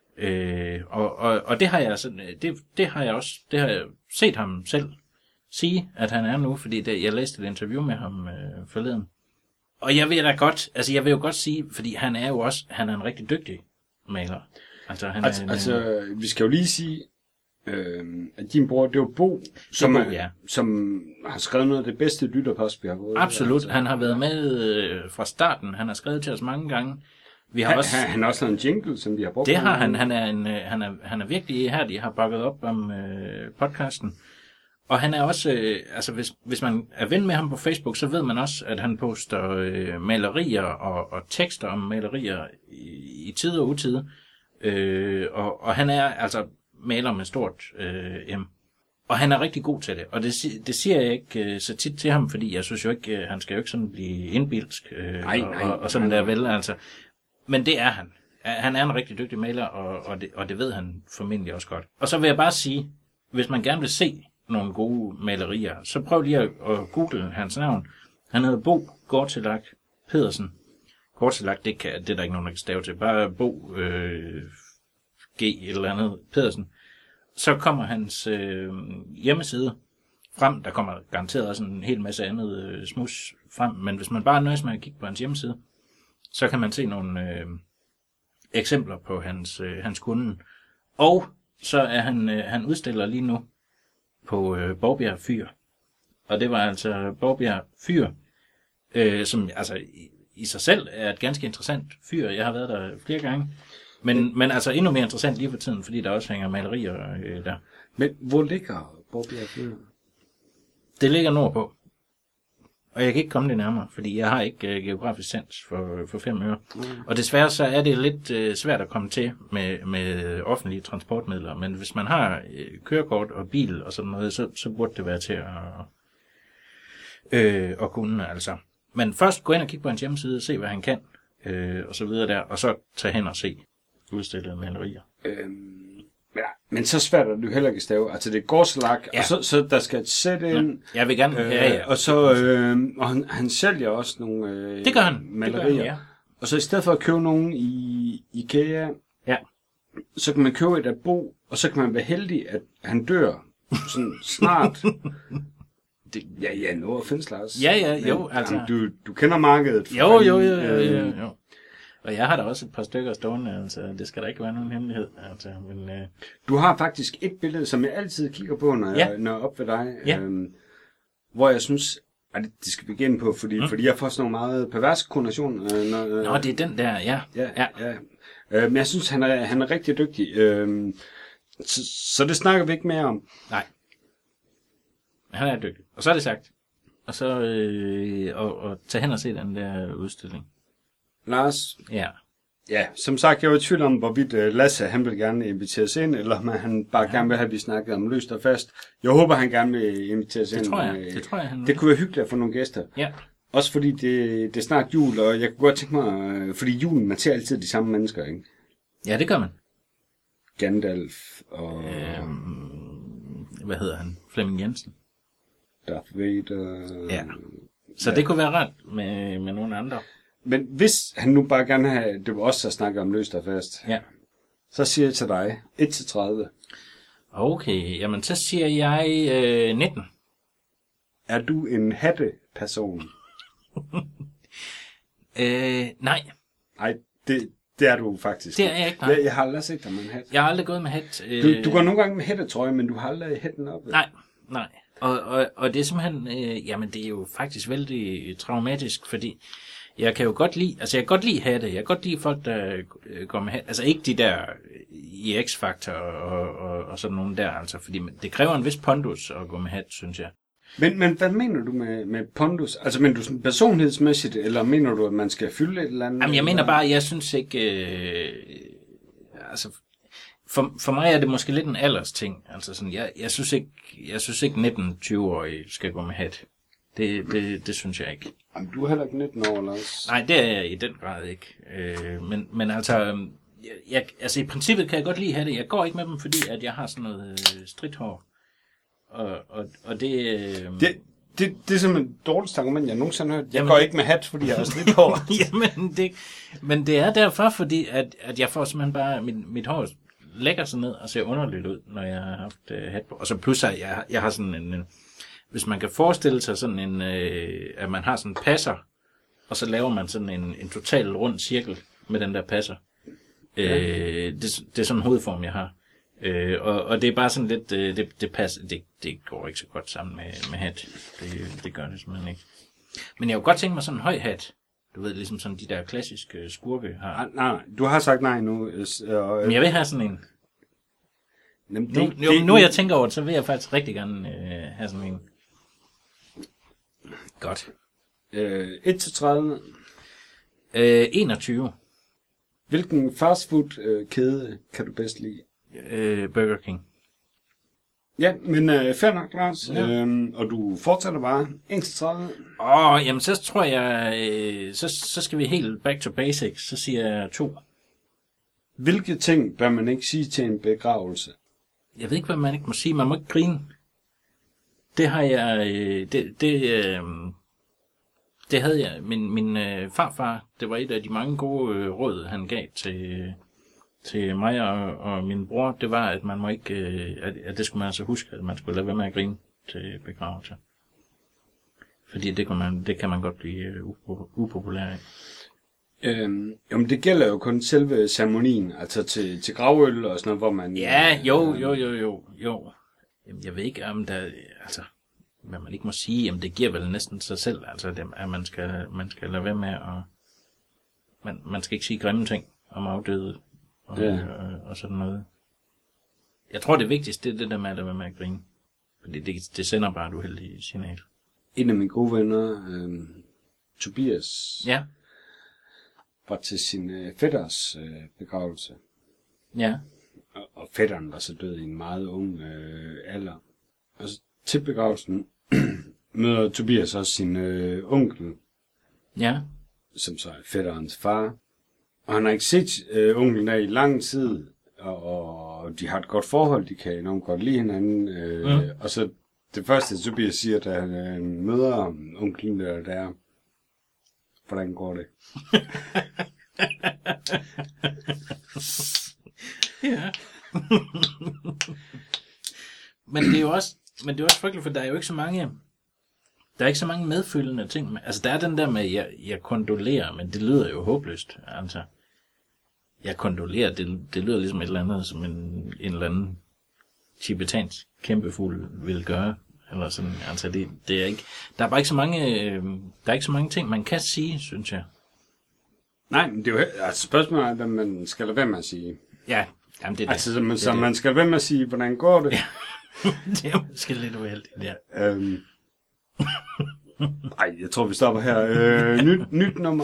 Øh, og, og, og det har jeg sådan, det, det har jeg også, det har jeg set ham selv sige, at han er nu, fordi det, jeg læste et interview med ham øh, forleden. Og jeg vil da godt, altså jeg vil jo godt sige, fordi han er jo også, han er en rigtig dygtig maler. Altså, han Altså, er en, altså, vi skal jo lige sige, øh, at din bror, det var Bo, som, Bo, er, ja. som har skrevet noget af det bedste lytterpost, vi har fået. absolut, Altså, han har været med øh, fra starten, han har skrevet til os mange gange. Vi har han, også... han, han har også lavet en jingle, som vi har brugt. Det har han. Han er, en, øh, han er, han er virkelig ihærdig, har bakket op om øh, podcasten. Og han er også, øh, altså hvis, hvis man er ven med ham på Facebook, så ved man også, at han poster øh, malerier og, og tekster om malerier i, i tid og utid. Øh, og, og han er altså maler med stort øh, M. Og han er rigtig god til det. Og det, det siger jeg ikke øh, så tit til ham, fordi jeg synes jo ikke, øh, han skal jo ikke sådan blive indbilsk øh, nej, nej, og, og sådan nej, der nej. vel, altså. Men det er han. Han er en rigtig dygtig maler, og, og, det, og det ved han formentlig også godt. Og så vil jeg bare sige, hvis man gerne vil se nogle gode malerier, så prøv lige at, at google hans navn. Han hedder Bo Gortelak Pedersen. Gortelak, det, kan, det er der ikke nogen, der kan stave til. Bare Bo øh, G eller andet Pedersen. Så kommer hans øh, hjemmeside frem. Der kommer garanteret også en hel masse andet øh, smus frem. Men hvis man bare nøjes med at kigge på hans hjemmeside, så kan man se nogle øh, eksempler på hans, øh, hans kunde. Og så er han, øh, han udstiller lige nu på øh, Borgbjerg Fyr. Og det var altså Borbjerg Fyr, øh, som altså i, i sig selv er et ganske interessant fyr. Jeg har været der flere gange. Men, men, men altså endnu mere interessant lige for tiden, fordi der også hænger malerier øh, der. Men hvor ligger Borbjerg Fyr? Det ligger nordpå. Og jeg kan ikke komme det nærmere, fordi jeg har ikke uh, geografisk sans for, for fem øre. Mm. Og desværre så er det lidt uh, svært at komme til med, med offentlige transportmidler. Men hvis man har uh, kørekort og bil og sådan noget, så, så burde det være til at, øh, at kunne. Altså. Men først gå ind og kigge på hans hjemmeside, se hvad han kan, øh, og så videre der. Og så tage hen og se udstillede malerier. Øhm. Ja, men så svært er det jo heller ikke at stave. Altså det er gårdslak, ja. Og så, så der skal et sæt ind. Ja, jeg vil gerne. Øh, ja, ja. Og så øh, og han, han sælger også nogle øh, det gør han. malerier. Det gør han, ja. Og så i stedet for at købe nogen i IKEA, ja. så kan man købe et af Bo, og så kan man være heldig, at han dør sådan snart. det, ja, ja, noget at finde slags. Ja, ja, jo. Men, altså. Du, du kender markedet. Jo, jo, jo, jo, jo, jo. Og jeg har da også et par stykker stående, altså det skal da ikke være nogen hemmelighed. Altså, men, øh... Du har faktisk et billede, som jeg altid kigger på, når, ja. jeg, når jeg er op ved dig, ja. øhm, hvor jeg synes, at det, det skal vi begynde på, fordi, mm. fordi jeg får sådan nogle meget perverse konnotationer. Øh, når, Nå, det er den der, ja. Ja, ja. ja. Øh, men jeg synes, han er, han er rigtig dygtig, øh, så, så det snakker vi ikke mere om. Nej. Han er dygtig. Og så er det sagt. Og så øh, og, og tage hen og se den der udstilling. Lars? Ja. Ja, som sagt, jeg var i tvivl om, hvorvidt uh, Lasse, han vil gerne inviteres ind, eller om han bare ja. gerne vil have, at vi snakkede om løst og fast. Jeg håber, han gerne vil inviteres ind. Det tror jeg, det tror jeg, han vil. Det kunne være hyggeligt at få nogle gæster. Ja. Også fordi det, det er snart jul, og jeg kunne godt tænke mig, fordi julen, man ser altid de samme mennesker, ikke? Ja, det gør man. Gandalf og... Øhm, hvad hedder han? Flemming Jensen. Darth Vader. Ja. Så ja. Det kunne være ret med, med nogle andre. Men hvis han nu bare gerne have, det var også at snakke om løst og fast, ja. så siger jeg til dig, et til tredive. Okay, jamen så siger jeg øh, nitten. Er du en hatteperson? øh, nej. Nej, det, det er du faktisk. Det er jeg ikke, nej. Jeg, jeg har aldrig set dig med en hat. Jeg har aldrig gået med hat. Øh... Du, du går nogle gange med hættetrøje, men du har aldrig hætten op. Nej, nej. Og, og, og det er simpelthen, øh, jamen det er jo faktisk vældig traumatisk, fordi jeg kan jo godt lide, altså jeg kan godt lide hatte, jeg kan godt lide folk, der øh, går med hat, altså ikke de der i X-Factor og, og, og sådan nogle der, altså, fordi det kræver en vis pondus at gå med hat, synes jeg. Men, men hvad mener du med, med pondus? Altså mener du sådan personlighedsmæssigt, eller mener du, at man skal fylde et eller andet? Jamen jeg mener bare, jeg synes ikke, øh, altså... For, for mig er det måske lidt en alders ting. Altså sådan, jeg, jeg synes ikke, jeg synes ikke nitten-tyve-årige skal gå med hat. Det, det, det synes jeg ikke. Jamen, du er heller ikke nitten år, Lars. Nej, det er jeg i den grad ikke. Øh, men, men altså, jeg, jeg, altså i princippet kan jeg godt lide hatte. Jeg går ikke med dem, fordi at jeg har sådan noget øh, stridthår. Og, og, og det, øh... det... Det, det er simpelthen det dårligste argument, jeg nogensinde har hørt. Jeg jamen, går ikke med hat, fordi jeg har slidt hår. Jamen, det, men det er derfor, fordi at, at jeg får simpelthen bare mit, mit hår lægger sig ned og ser underligt ud, når jeg har haft øh, hat på. Og så pludselig, jeg, jeg har sådan en, en... Hvis man kan forestille sig sådan en... Øh, at man har sådan en passer, og så laver man sådan en, en total rund cirkel med den der passer. Ja. Øh, det, det er sådan en hovedform, jeg har. Øh, og, og det er bare sådan lidt... Øh, det, det, passer, det, det går ikke så godt sammen med, med hat. Det, det gør det simpelthen ikke. Men jeg kunne godt tænke mig sådan en høj hat. Du ved, ligesom sådan de der klassiske skurke har. Nej, nej, du har sagt nej nu. Øh, Men jeg vil have sådan en. Jamen, det, nu, det, jo, nu jeg tænker over det, så vil jeg faktisk rigtig gerne øh, have sådan en. Godt. Øh, et til tredive. Øh, enogtyve. Hvilken fastfood-kæde kan du bedst lide? Øh, Burger King. Ja, men øh, fair nok, Lars. Ja. Øhm, og du fortsætter bare et til tredive. Åh, oh, jamen så tror jeg, øh, så, så skal vi helt back to basics. Så siger jeg to. Hvilke ting bør man ikke sige til en begravelse? Jeg ved ikke, hvad man ikke må sige. Man må ikke grine. Det har jeg... Øh, det, det, øh, det havde jeg. Min, min øh, farfar, det var et af de mange gode øh, råd, han gav til, til mig og, og min bror. Det var, at man må ikke... Øh, at, at det skulle man altså huske, at man skulle lade være med at grine til begravelse. Fordi det kan man, det kan man godt blive øh, upopulær af. Øhm, jo, men det gælder jo kun selve ceremonien, altså til, til gravøl og sådan noget, hvor man... Ja, jo, jo, jo, jo, jo. Jamen, jeg ved ikke, om der... Altså, hvad man ikke må sige, jamen det giver vel næsten sig selv, altså det, at man skal, man skal lade være med at, man, man skal ikke sige grimme ting om afdøde og, ja. og, og sådan noget. Jeg tror det vigtigste, det er det der med at lade være med at grine, fordi det, det sender bare et uheldigt signal. En af mine gode venner, øh, Tobias, Ja. var til sin øh, fætters øh, begravelse. Ja. Og, og fætteren var så død i en meget ung øh, alder. Og så til begravelsen møder Tobias også sin øh, onkel, Ja. som så er fætterens far. Og han har ikke set øh, onklen der i lang tid, og, og de har et godt forhold, de kan enormt godt lide hinanden. Øh, mm. Og så det første, Tobias siger, da han øh, møder onklen der, der er, hvordan går det? Ja. Men det er jo også, men det er også frygteligt, for der er jo ikke så mange, der er ikke så mange medfølgende ting. Altså der er den der med, jeg, jeg kondolerer, men det lyder jo håbløst. Altså, jeg kondolerer, det, det lyder ligesom et eller andet, som en, en eller anden tibetansk kæmpefugl vil gøre. Eller sådan, altså det, det er ikke, der er bare ikke så mange, øh, der er ikke så mange ting, man kan sige, synes jeg. Nej, men det er jo altså spørgsmålet er, hvad man skal lade være med at sige. Ja, jamen det er det. Altså, så man, det, så det. man skal lade være med at sige, hvordan går det? Ja. Det er måske lidt uheldigt, ja. Øhm. Ej, jeg tror, vi stopper her. Øh, nyt, nyt nummer.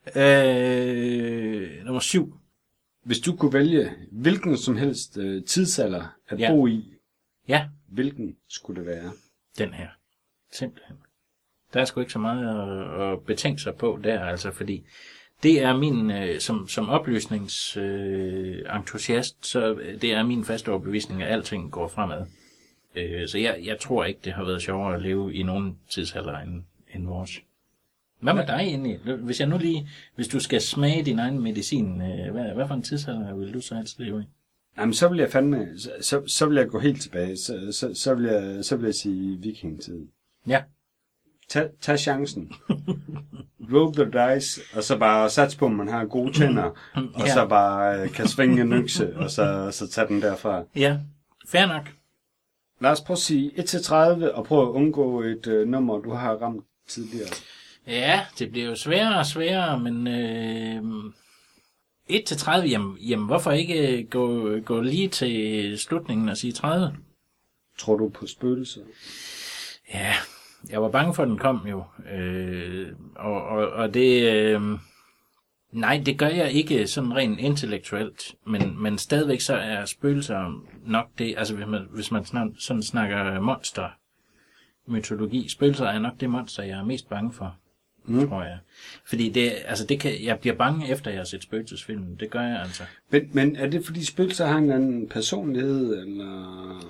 Øh, nummer syv. Hvis du kunne vælge hvilken som helst øh, tidsalder at Ja. bo i, Ja, hvilken skulle det være? den her. Simpelthen. Der er sgu ikke så meget at, at betænke sig på der, altså, fordi det er min, øh, som, som oplysningsentusiast, øh, entusiast, så det er min faste overbevisning, at alting går fremad. Øh, så jeg, jeg tror ikke, det har været sjovere at leve i nogen tidsalder end, end vores. Hvad med dig egentlig? Hvis jeg nu lige, hvis du skal smage din egen medicin, øh, hvad, hvad for en tidsalder vil du så helst leve i? Jamen, så vil jeg fandme, så, så, så vil jeg gå helt tilbage. Så, så, så, vil, jeg, så vil jeg sige vikingetid. Ja. Tag, tag chancen. Roll the dice, og så bare sats på, at man har gode tænder, og Ja. så bare øh, kan svinge en økse, og så, så tage den derfra. Ja, fair nok. Lad os prøve at sige et til tredive, og prøve at undgå et øh, nummer, du har ramt tidligere. Ja, det bliver jo sværere og sværere, men øh, et til tredive, jamen, jamen hvorfor ikke gå, gå lige til slutningen og sige tredive? Tror du på spøgelser? Ja, jeg var bange for, at den kom jo. Øh, og, og, og det... Øh, nej, det gør jeg ikke sådan rent intellektuelt, men, men stadigvæk så er spøgelser nok det... Altså hvis man, hvis man snak, sådan snakker monster, mytologi, spøgelser er nok det monster, jeg er mest bange for, mm. tror jeg. Fordi det, altså det kan, jeg bliver bange efter, jeg har set spøgelsesfilmen. Det gør jeg altså. Men, men er det fordi spøgelser har en anden personlighed, eller...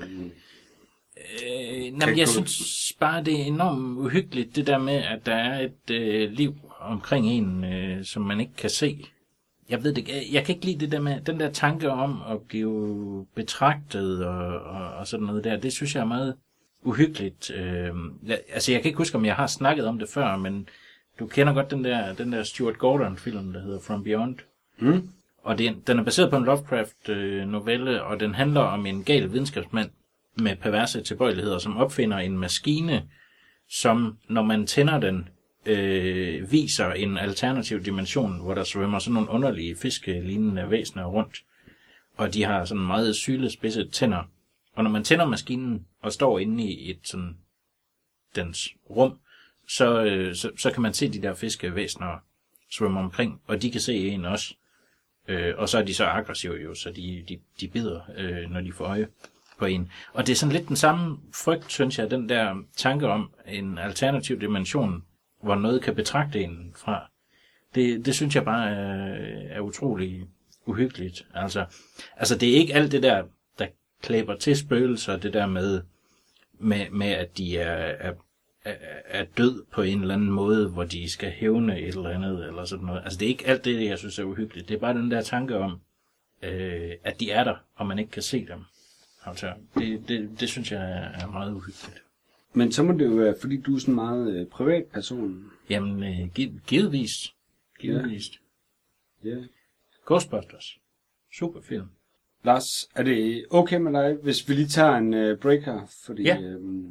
Øh, jamen, jeg synes bare, det er enormt uhyggeligt, det der med, at der er et øh, liv omkring en, øh, som man ikke kan se. Jeg ved det ikke, jeg, jeg kan ikke lide det der med, den der tanke om at blive betragtet og, og, og sådan noget der, det synes jeg er meget uhyggeligt. Øh, jeg, altså, jeg kan ikke huske, om jeg har snakket om det før, men du kender godt den der, den der Stuart Gordon-film, der hedder From Beyond. Mm. Og det, den er baseret på en Lovecraft-novelle, og den handler om en gal videnskabsmand med perverse tilbøjeligheder, som opfinder en maskine, som, når man tænder den, øh, viser en alternativ dimension, hvor der svømmer sådan nogle underlige fiskelignende væsener rundt. Og de har sådan meget sylespidse tænder. Og når man tænder maskinen og står inde i et sådan dens rum, så, øh, så, så kan man se de der fiskevæsener svømme omkring, og de kan se en også. Øh, og så er de så aggressive jo, så de, de, de bider, øh, når de får øje på en. Og det er sådan lidt den samme frygt, synes jeg, den der tanke om en alternativ dimension, hvor noget kan betragte en fra. Det, det synes jeg bare er, er utrolig uhyggeligt. Altså, altså, det er ikke alt det der, der klæber til spøgelser, det der med, med, med at de er, er, er, er død på en eller anden måde, hvor de skal hævne et eller andet, eller sådan noget. Altså, det er ikke alt det, jeg synes er uhyggeligt. Det er bare den der tanke om, øh, at de er der, og man ikke kan se dem. Altså, det, det, det synes jeg er meget uhyggeligt. Men så må det jo være, fordi du er sådan en meget øh, privat person. Jamen, øh, gi- givetvis. Givetvis. Ja. Yeah. Ghostbusters. Super film. Lars, er det okay med dig, hvis vi lige tager en øh, breaker? Fordi Ja. øh,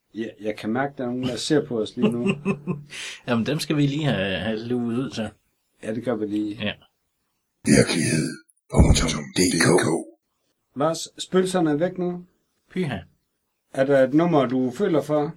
Ja, jeg kan mærke, at der er nogen, der ser på os lige nu. Jamen, dem skal vi lige have, have luet ud til. Ja, det gør vi lige. Ja. Virkelighed punktum d k. Lars, spøgelserne er væk nu. Pyha. Er der et nummer, du føler for?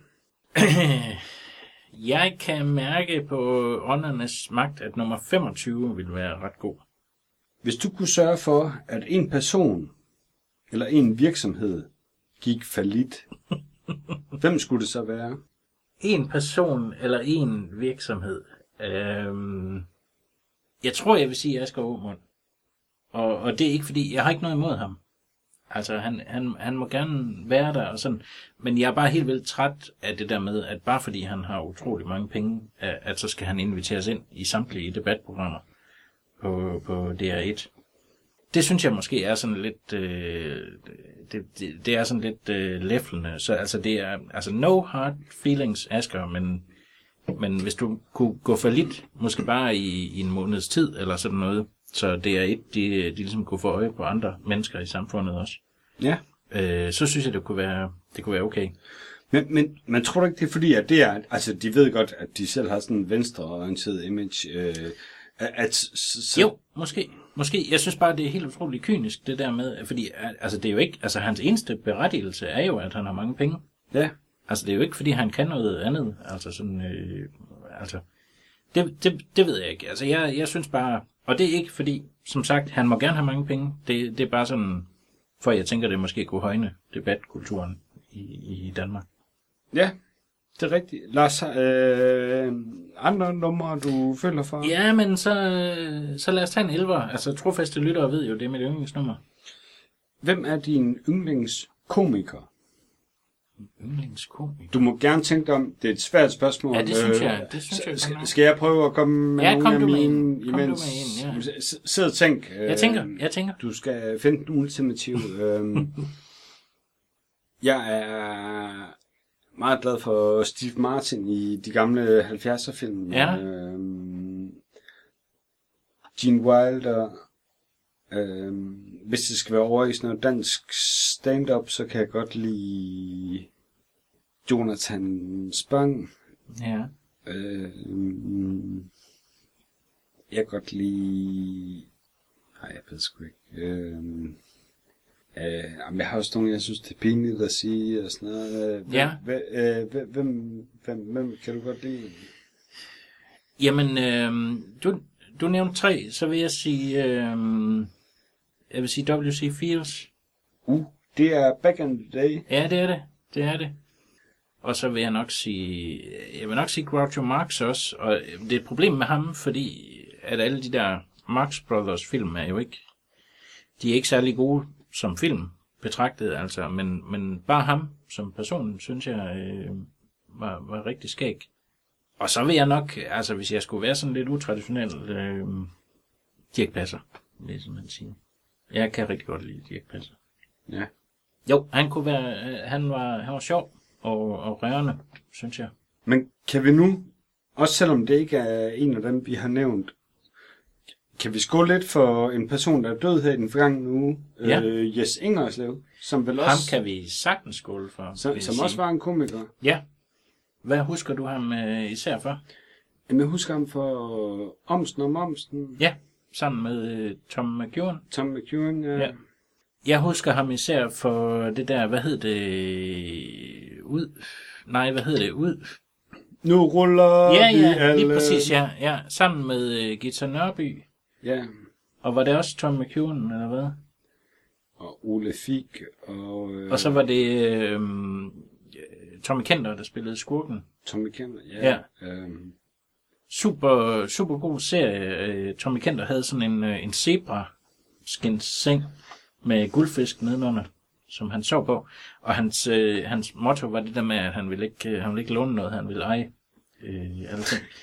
Jeg kan mærke på åndernes magt, at nummer femogtyve vil være ret god. Hvis du kunne sørge for, at en person eller en virksomhed gik fallit, hvem skulle det så være? En person eller en virksomhed. Øhm, jeg tror, jeg vil sige Asger Aamund. Og, og det er ikke fordi, jeg har ikke noget imod ham. Altså, han, han, han må gerne være der og sådan. Men jeg er bare helt vildt træt af det der med, at bare fordi han har utrolig mange penge, at, at så skal han inviteres ind i samtlige debatprogrammer på, på D R et. Det synes jeg måske er sådan lidt, øh, det, det, det er sådan lidt øh, læflende. Så altså det er, altså no hard feelings, Asger, men, men hvis du kunne gå for lidt, måske bare i, i en måneds tid eller sådan noget, så det er et, de, de ligesom kunne få øje på andre mennesker i samfundet også. Ja. Øh, så synes jeg, det kunne være, det kunne være okay. Men, men man tror ikke, det er fordi, at det er, altså de ved godt, at de selv har sådan en venstreorienteret image, øh, at... Så... Jo, måske. Måske. Jeg synes bare, det er helt utroligt kynisk, det der med, fordi altså, det er jo ikke, altså hans eneste berettigelse er jo, at han har mange penge. Ja. Altså det er jo ikke, fordi han kan noget andet. Altså sådan, øh, altså, det, det, det ved jeg ikke. Altså jeg, jeg synes bare, og det er ikke fordi, som sagt, han må gerne have mange penge. Det, det er bare sådan, for jeg tænker, det måske kunne højne debatkulturen i, i Danmark. Ja, det er rigtigt. Lars, øh, andre numre, du føler for? Ja, men så, så lad os tage en elver. Altså trofaste lyttere ved jo, det er mit yndlingsnummer. Hvem er din yndlingskomiker? Yndlingskomiker? Du må gerne tænke dig om, det er et svært spørgsmål. Ja, det synes jeg. Det synes jeg skal, skal jeg prøve at komme med ja, nogle af kom mine? Kom du med en, ja. Sid og tænk. Jeg tænker, jeg tænker. Du skal finde den ultimative. øh, jeg er meget glad for Steve Martin i de gamle halvfjerdser-film. Ja. Øh, Gene Wilder. Øh, hvis det skal være over i sådan noget dansk stand-up, så kan jeg godt lide Jonathan Spang. Ja. Øh, jeg kan godt lide... Nej, jeg ved sgu ikke. Øh, øh, jeg har også nogle, jeg synes, det er pinligt at sige og sådan noget. Hvem, Ja. Hvem, hvem, hvem, hvem kan du godt lide? Jamen, øh, du, du nævnte tre, så vil jeg sige... Øh, jeg vil sige W C Fields. Uh, det er back in the day. Ja, det er det. Det er det. Og så vil jeg nok sige... Jeg vil nok sige Groucho Marx også. Og det er et problem med ham, fordi at alle de der Marx Brothers film er jo ikke... De er ikke særlig gode som film betragtet, altså. Men, men bare ham som person, synes jeg, øh, var, var rigtig skæg. Og så vil jeg nok... Altså, hvis jeg skulle være sådan lidt utraditionel... Øh, Dirch Passer, det som man siger. Jeg kan rigtig godt lide Dirch Passer. Ja. Jo, han kunne være, han var, han var sjov og, og rørende, synes jeg. Men kan vi nu, også selvom det ikke er en af dem, vi har nævnt, kan vi skåle lidt for en person, der er død her i den forgangne uge? Ja. Øh, Jes Ingerslev, som vel også... Ham kan vi sagtens skåle for. Som, som også var en komiker. Ja. Hvad husker du ham øh, især for? Jamen, jeg husker ham for Omsen og Momsen. Ja, sammen med øh, Tom McEwan. Tom McEwan, ja. Ja. Jeg husker ham især for det der, hvad hed det, ud, nej, hvad hed det, ud. Nu ruller Ja, vi ja, alle... lige præcis, ja, ja, sammen med uh, Gita Nørby. Ja. Og var det også Tom McEwan, eller hvad? Og Ole Fik, og... Øh... Og så var det øh, Tommy Kenter, der spillede skurken. Tommy Kenter, ja. Ja. Øhm... Super, super god serie. Tommy Kenter havde sådan en, en zebra-skins seng med guldfisk nedenunder, som han sov på. Og hans, øh, hans motto var det der med, at han ville ikke, han ville ikke låne noget, han ville eje øh, alle ting.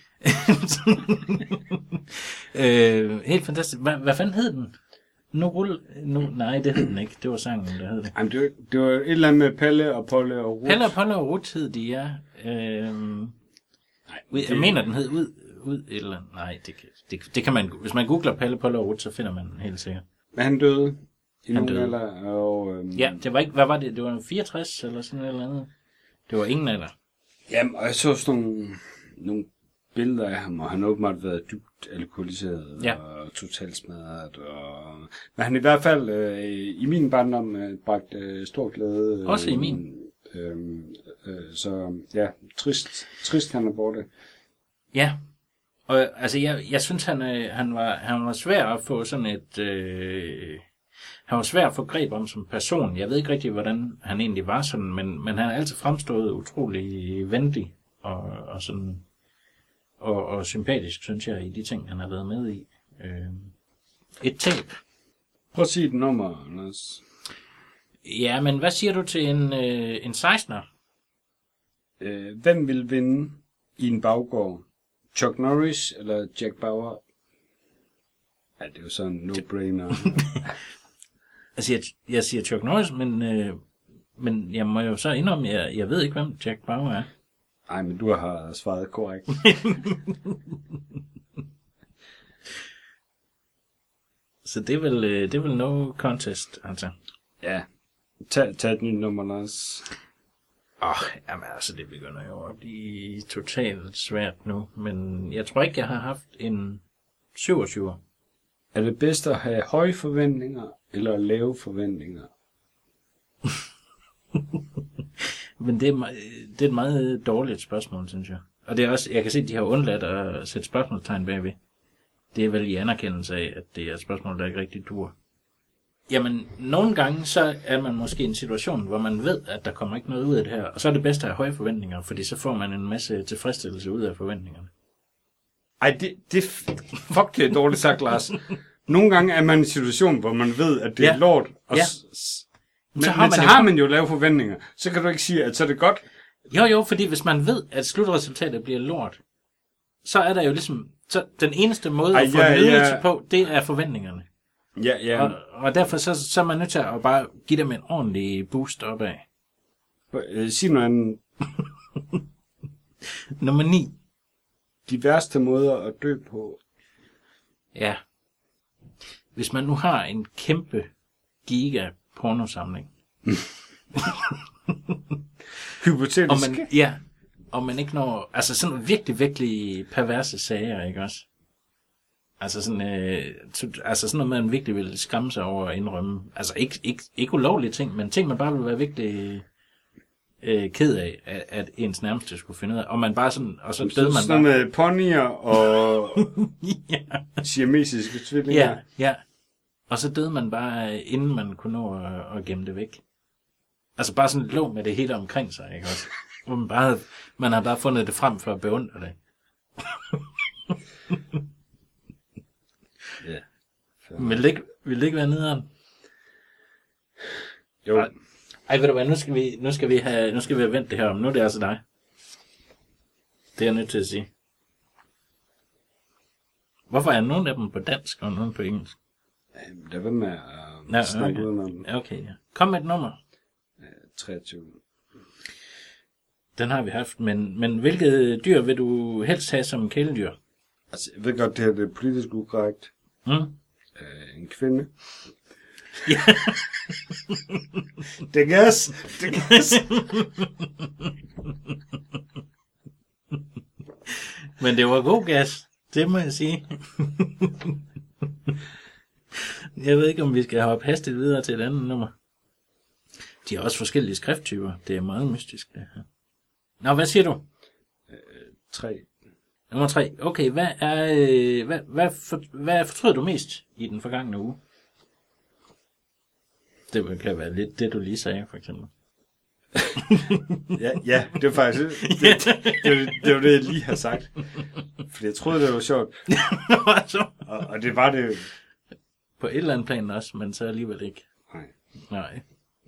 øh, helt fantastisk. Hva, hvad fanden hed den? Nu rulle... Nu, nej, det hed den ikke. Det var sangen, der hed det. Jamen, det, var, det var et eller andet med Palle og Polle og Ruth. Pelle og Polle og Ruth hed de, ja. Øh, Nej, jeg det... mener, den hed ud... ud eller nej, det, det, det kan man... Hvis man googler Palle, Polle og Ruth, så finder man den helt sikkert. Men han døde i han nogen døde. alder, og... Øhm... Ja, det var ikke... Hvad var det? Det var fireogtres eller sådan et eller andet. Det var ingen af der. Jamen, og jeg så sådan nogle, nogle billeder af ham, og han åbenbart været dybt alkoholiseret Ja. og totalt smadret. Og... Men han i hvert fald øh, i min barndom øh, bragt øh, stor glæde. Øh, Også i min. Øh, øh, så ja, trist, trist han er borte. Ja. Og altså, jeg, jeg synes, han, øh, han, var, han var svær at få sådan et... Øh, han var svær at få greb om som person. Jeg ved ikke rigtig, hvordan han egentlig var sådan, men, men han har altid fremstået utrolig venlig og, og sådan... Og, og sympatisk, synes jeg, i de ting, han har været med i. Øh, et tab. Prøv at sige et nummer, Anders. Ja, men hvad siger du til en, øh, en sekstener? Øh, hvem vil vinde i en baggård? Chuck Norris eller Jack Bauer? Ja, det er jo sådan en no-brainer. Altså, jeg, jeg siger Chuck Norris, men, øh, men jeg må jo så indrømme, jeg, jeg ved ikke, hvem Jack Bauer er. Nej, men du har svaret korrekt. Så det er vel, øh, det er vel no contest, altså. Ja. Tag, tag et nyt nummer, Lars. Åh, oh, jamen altså, det begynder jo at blive totalt svært nu, men jeg tror ikke, jeg har haft en syvogtyver. Er det bedst at have høje forventninger, eller lave forventninger? Men det er, me- det er et meget dårligt spørgsmål, synes jeg. Og det er også, jeg kan se, at de har undladt at sætte spørgsmålstegn bagved. Det er vel i anerkendelse af, at det er et spørgsmål, der ikke rigtig dur. Jamen, nogle gange, så er man måske i en situation, hvor man ved, at der kommer ikke noget ud af det her. Og så er det bedst at have høje forventninger, fordi så får man en masse tilfredsstillelse ud af forventningerne. Ej, det, det, fuck, det er dårligt sagt, Lars. Nogle gange er man i en situation, hvor man ved, at det ja. er lort. Og Ja. s- men Så så har har, men man så jo- har man jo lave forventninger. Så kan du ikke sige, at så er det godt. Jo, jo, fordi hvis man ved, at slutresultatet bliver lort, så er der jo ligesom... Så den eneste måde Ej, at få ja, nydelse ja. på, det er forventningerne. Ja, ja. Og, og derfor så, så er man nødt til at bare give dem en ordentlig boost opad. Øh, Sig noget andet. Nummer ni. De værste måder at dø på. Ja. Hvis man nu har en kæmpe giga pornosamling, Hypotetisk. og man, ja, og man ikke når, altså sådan nogle virkelig, virkelig perverse sager, ikke også? Altså sådan, øh, to, altså sådan noget, man virkelig vil skræmme sig over at indrømme. Altså ikke, ikke, ikke ulovlige ting, men ting, man bare vil være virkelig øh, ked af, at, at ens nærmeste skulle finde ud af. Og man bare sådan, og så døde man sådan bare. med ponyer og ja. siamesiske tvillinger. Ja, ja. Og så døde man bare, inden man kunne nå at, at gemme det væk. Altså bare sådan lå med det hele omkring sig, ikke også? Hvor man, bare, man har bare fundet det frem for at beundre det. Ja. Vil det ikke, vil det ikke være nederen? Jo. Ej. Ej, ved du hvad, nu skal vi, nu skal vi have, nu skal vi have vendt det her om. Nu er det altså dig. Det er jeg nødt til at sige. Hvorfor er nogen af dem på dansk, og nogen på engelsk? Lad være med at Ja, snakke okay. udenom. Okay, ja. Kom med et nummer. treogtyve. Den har vi haft, men, men hvilket dyr vil du helst have som kæledyr? Altså, jeg ved godt, det her det er politisk ukorrekt. Mm? Øh, en kvinde. Ja. Det er gas. Det er gas. Men det var god gas, det må jeg sige. Jeg ved ikke, om vi skal hoppe hastigt videre til et andet nummer. De har også forskellige skrifttyper. Det er meget mystisk, det her. Nå, hvad siger du? tre. Nummer tre. Okay, hvad er, øh, hvad, hvad, for, hvad fortryder du mest i den forgangne uge? Det kan være lidt det, du lige sagde, for eksempel. Ja, ja, det var faktisk det, det, det, det var det, jeg lige har sagt. For jeg troede, det var sjovt. Og, og det var det jo. På et eller andet plan også, men så alligevel ikke. Nej. Nej.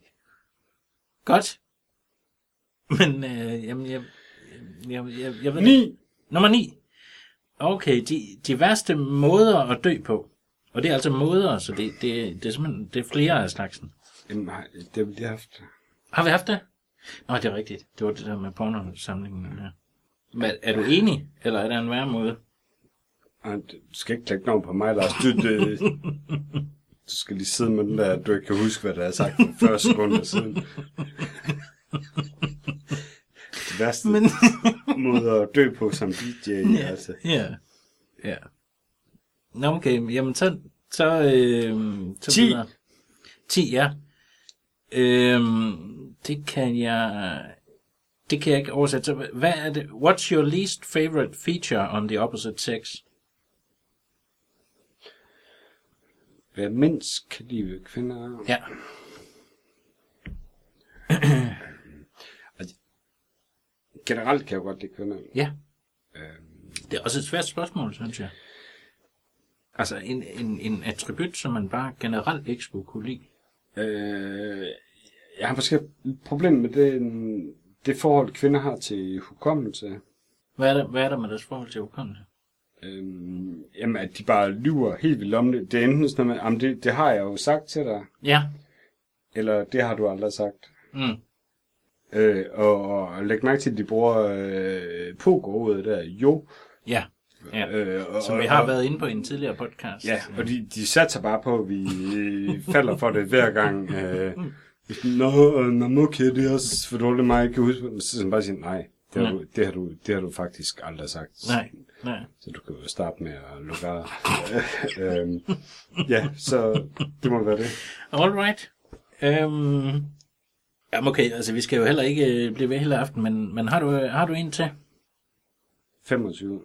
Godt. Men, øh, jamen, jeg, jeg, jeg, jeg ved Ni. ikke. Nummer ni. Okay, de, de værste måder at dø på. Og det er altså måder, så det, det, det er simpelthen det er flere af slagsen. Jamen, nej, det ville jeg have haft. Har vi haft det? Nå, det er rigtigt. Det var det der med pornosamlingen. Ja. Men er du enig, eller er der en værre måde? Ej, du skal ikke lægge navn på mig, Lars. Du, det, du skal lige sidde med den der, du ikke kan huske, hvad der er sagt for fyrre sekunder siden. værste Men... måde at dø på som D J. Ja, Altså. ja, ja. Nå, okay, jamen så... så, øh, så ti. Videre. ti, ja. Øhm, det kan jeg... Det kan jeg ikke oversætte. Så hvad er det? What's your least favorite feature on the opposite sex? Hvad mindst kan lide ved kvinder? Ja. Altså, generelt kan jeg godt lide kvinder. Ja. Øhm, Det er også et svært spørgsmål, synes jeg. Altså en, en, en attribut, som man bare generelt ikke skulle kunne lide. øh, jeg har måske et problem med det, det forhold, kvinder har til hukommelse. Hvad er der, hvad er der med deres forhold til hukommelse? Øhm, jamen, at de bare lyver helt vildt om det. Det er enten sådan noget med, jamen, det, det har jeg jo sagt til dig, Ja. eller det har du aldrig sagt. Mm. Øh, og, og læg mærke til, at de bruger øh, poker-ordet der, jo. Ja. Ja. Øh, og, Som vi har været inde på i en tidligere podcast. Ja, og de, de satser bare på, at vi falder for det hver gang. Øh, Nå, nå, okay, det er også for dårligt mig, jeg kan huske. Så skal bare sige, nej, det har, du, det, har du, det har du faktisk aldrig sagt. Nej, nej. Så du kan jo starte med at lukke af. øhm, ja, så det må være det. All right. Øhm, jamen okay, altså vi skal jo heller ikke øh, blive ved hele aften, men, men har, du, har du en til? femogtyve.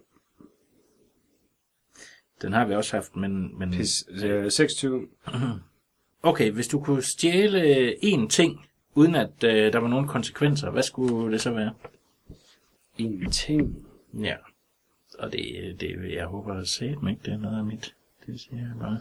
Den har vi også haft, men... men Pis, øh, seksogtyve. Okay, hvis du kunne stjæle én ting, uden at øh, der var nogen konsekvenser, hvad skulle det så være? En ting. Ja, og det, det jeg håber at se, men ikke det er noget af mit. Det siger jeg bare.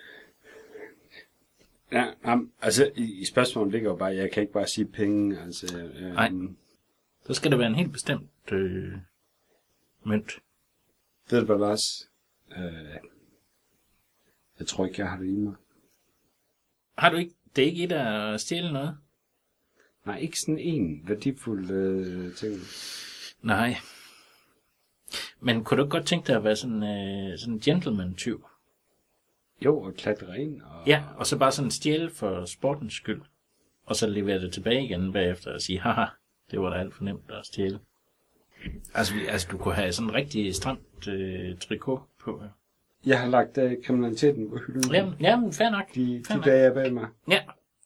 Ja, um, altså i, i spørgsmålet ligger jo bare, jeg kan ikke bare sige penge. Altså, øh, Nej. Så skal det være en helt bestemt øh, mønt. Ved du hvad, Lars? Øh, jeg tror ikke, jeg har det i mig. Har du ikke, det er ikke et at stjæle noget? Nej, ikke sådan en værdifuld øh, ting. Nej. Men kunne du ikke godt tænke dig at være sådan øh, sådan en gentleman-tyv? Jo, og klatre ind. Og... Ja, og så bare sådan stjæle for sportens skyld. Og så levere det tilbage igen bagefter og sige, haha, det var da alt for nemt at stjæle. Altså, vi, altså du kunne have sådan en rigtig stramt øh, trikot på. Jeg har lagt øh, kriminaliteten på hylden. Jamen, jamen fair nok. De, fair de nok. dage er bag mig. Ja.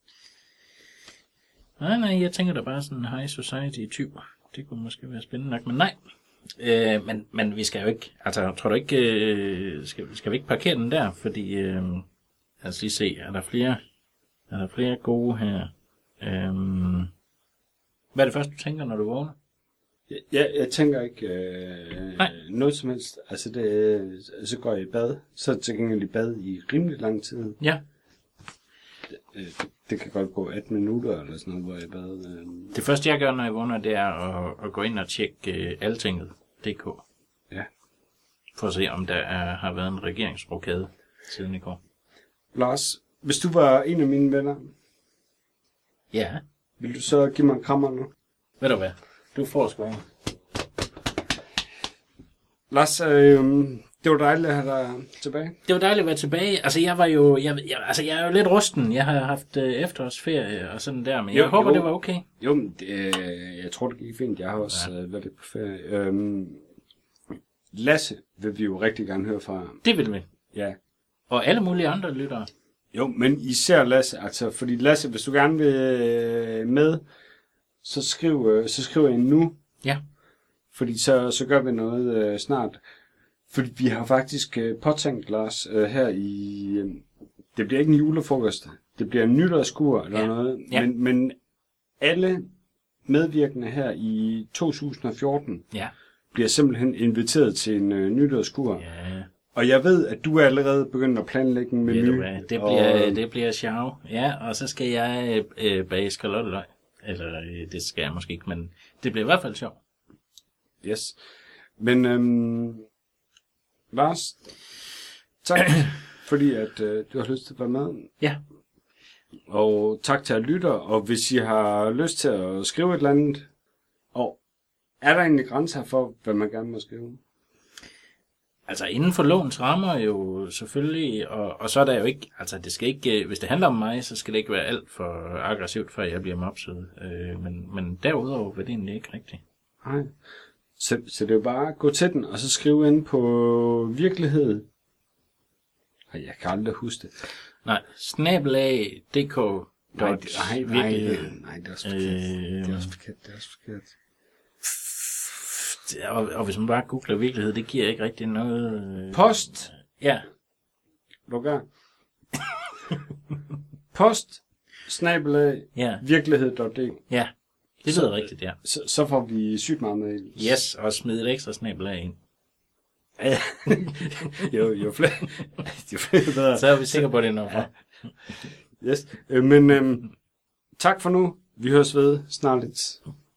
Nej, nej, jeg tænker da bare sådan en high society typ. Det kunne måske være spændende nok, men nej. Øh, men, men vi skal jo ikke, altså tror du ikke, øh, skal, skal vi ikke parkere den der, fordi, øh, lad os lige se, er der flere, er der flere gode her? Øh, hvad er det første, du tænker, når du vågner? Jeg, jeg, jeg tænker ikke øh, noget som helst. Altså, det, så går jeg i bad. Så er jeg til gengæld i bad i rimelig lang tid. Ja. Øh, det, det kan godt gå atten minutter eller sådan noget, hvor jeg er i bad. Øh. Det første, jeg gør, når jeg vågner, det er at, at gå ind og tjekke øh, altinget punktum d k. Ja. For at se, om der er, har været en regeringsrokade siden i går. Lars, hvis du var en af mine venner, Ja. vil du så give mig en krammer nu? Ved du hvad? Du får sgu. Lars, øh, det var dejligt at have dig tilbage. Det var dejligt at være tilbage. Altså, jeg var jo, jeg, jeg, altså, jeg er jo lidt rusten. Jeg har haft øh, efterårsferie og sådan der, men jeg Jo, håber, jo. det var okay. Jo, men det, øh, jeg tror, det gik fint. Jeg har også ja. øh, været lidt på ferie. Øhm, Lasse vil vi jo rigtig gerne høre fra. Det vil vi. Ja. Og alle mulige andre lyttere. Jo, men især Lasse, altså, fordi Lasse, hvis du gerne vil øh, med, så skriv, øh, så skriv ind nu. Ja. Fordi så, så gør vi noget øh, snart. Fordi vi har faktisk øh, påtænkt, Lars, øh, her i... Øh, det bliver ikke en julefrokost. Det bliver en nytårskur eller Ja. noget. Ja. Men, men alle medvirkende her i to tusind og fjorten Ja. bliver simpelthen inviteret til en øh, nytårskur. Ja. Og jeg ved, at du er allerede begyndt at planlægge en Ved menu. du hvad? Det bliver, og, det bliver sjov. Ja, og så skal jeg øh, bage skalotteløg. Eller øh, det skal jeg måske ikke, men det bliver i hvert fald sjovt. Yes. Men øhm, Lars, tak fordi at øh, du har lyst til at være med. Ja. Og tak til at lytte. Og hvis I har lyst til at skrive et eller andet, og er der egentlig grænser for, hvad man gerne må skrive? Altså inden for lovens rammer jo selvfølgelig, og, og så er der jo ikke, altså det skal ikke, hvis det handler om mig, så skal det ikke være alt for aggressivt, før jeg bliver mopset. Øh, men, men derudover vil det egentlig ikke rigtigt. Nej. Så, så det er jo bare at gå til den, og så skrive ind på virkelighed. Ej, jeg kan aldrig huske det. Nej, snabelag punktum d k. Nej, det, nej, nej, nej, det er også forkert. Øh, Det er også forkert, det er også forkert. Og, og hvis man bare googler virkelighed, det giver ikke rigtig noget... Øh, Post. Ja. Lukker. Post. Snabelag. Ja. Virkelighed punktum d k. Ja. Det lyder rigtigt, ja. Så, så får vi sygt meget med. Yes, og smid et ekstra snabelag ind. jo, jo flere, jo flere bedre. Så er vi sikre på, at det er noget for. Yes. Øh, men øhm, tak for nu. Vi høres ved snart lidt.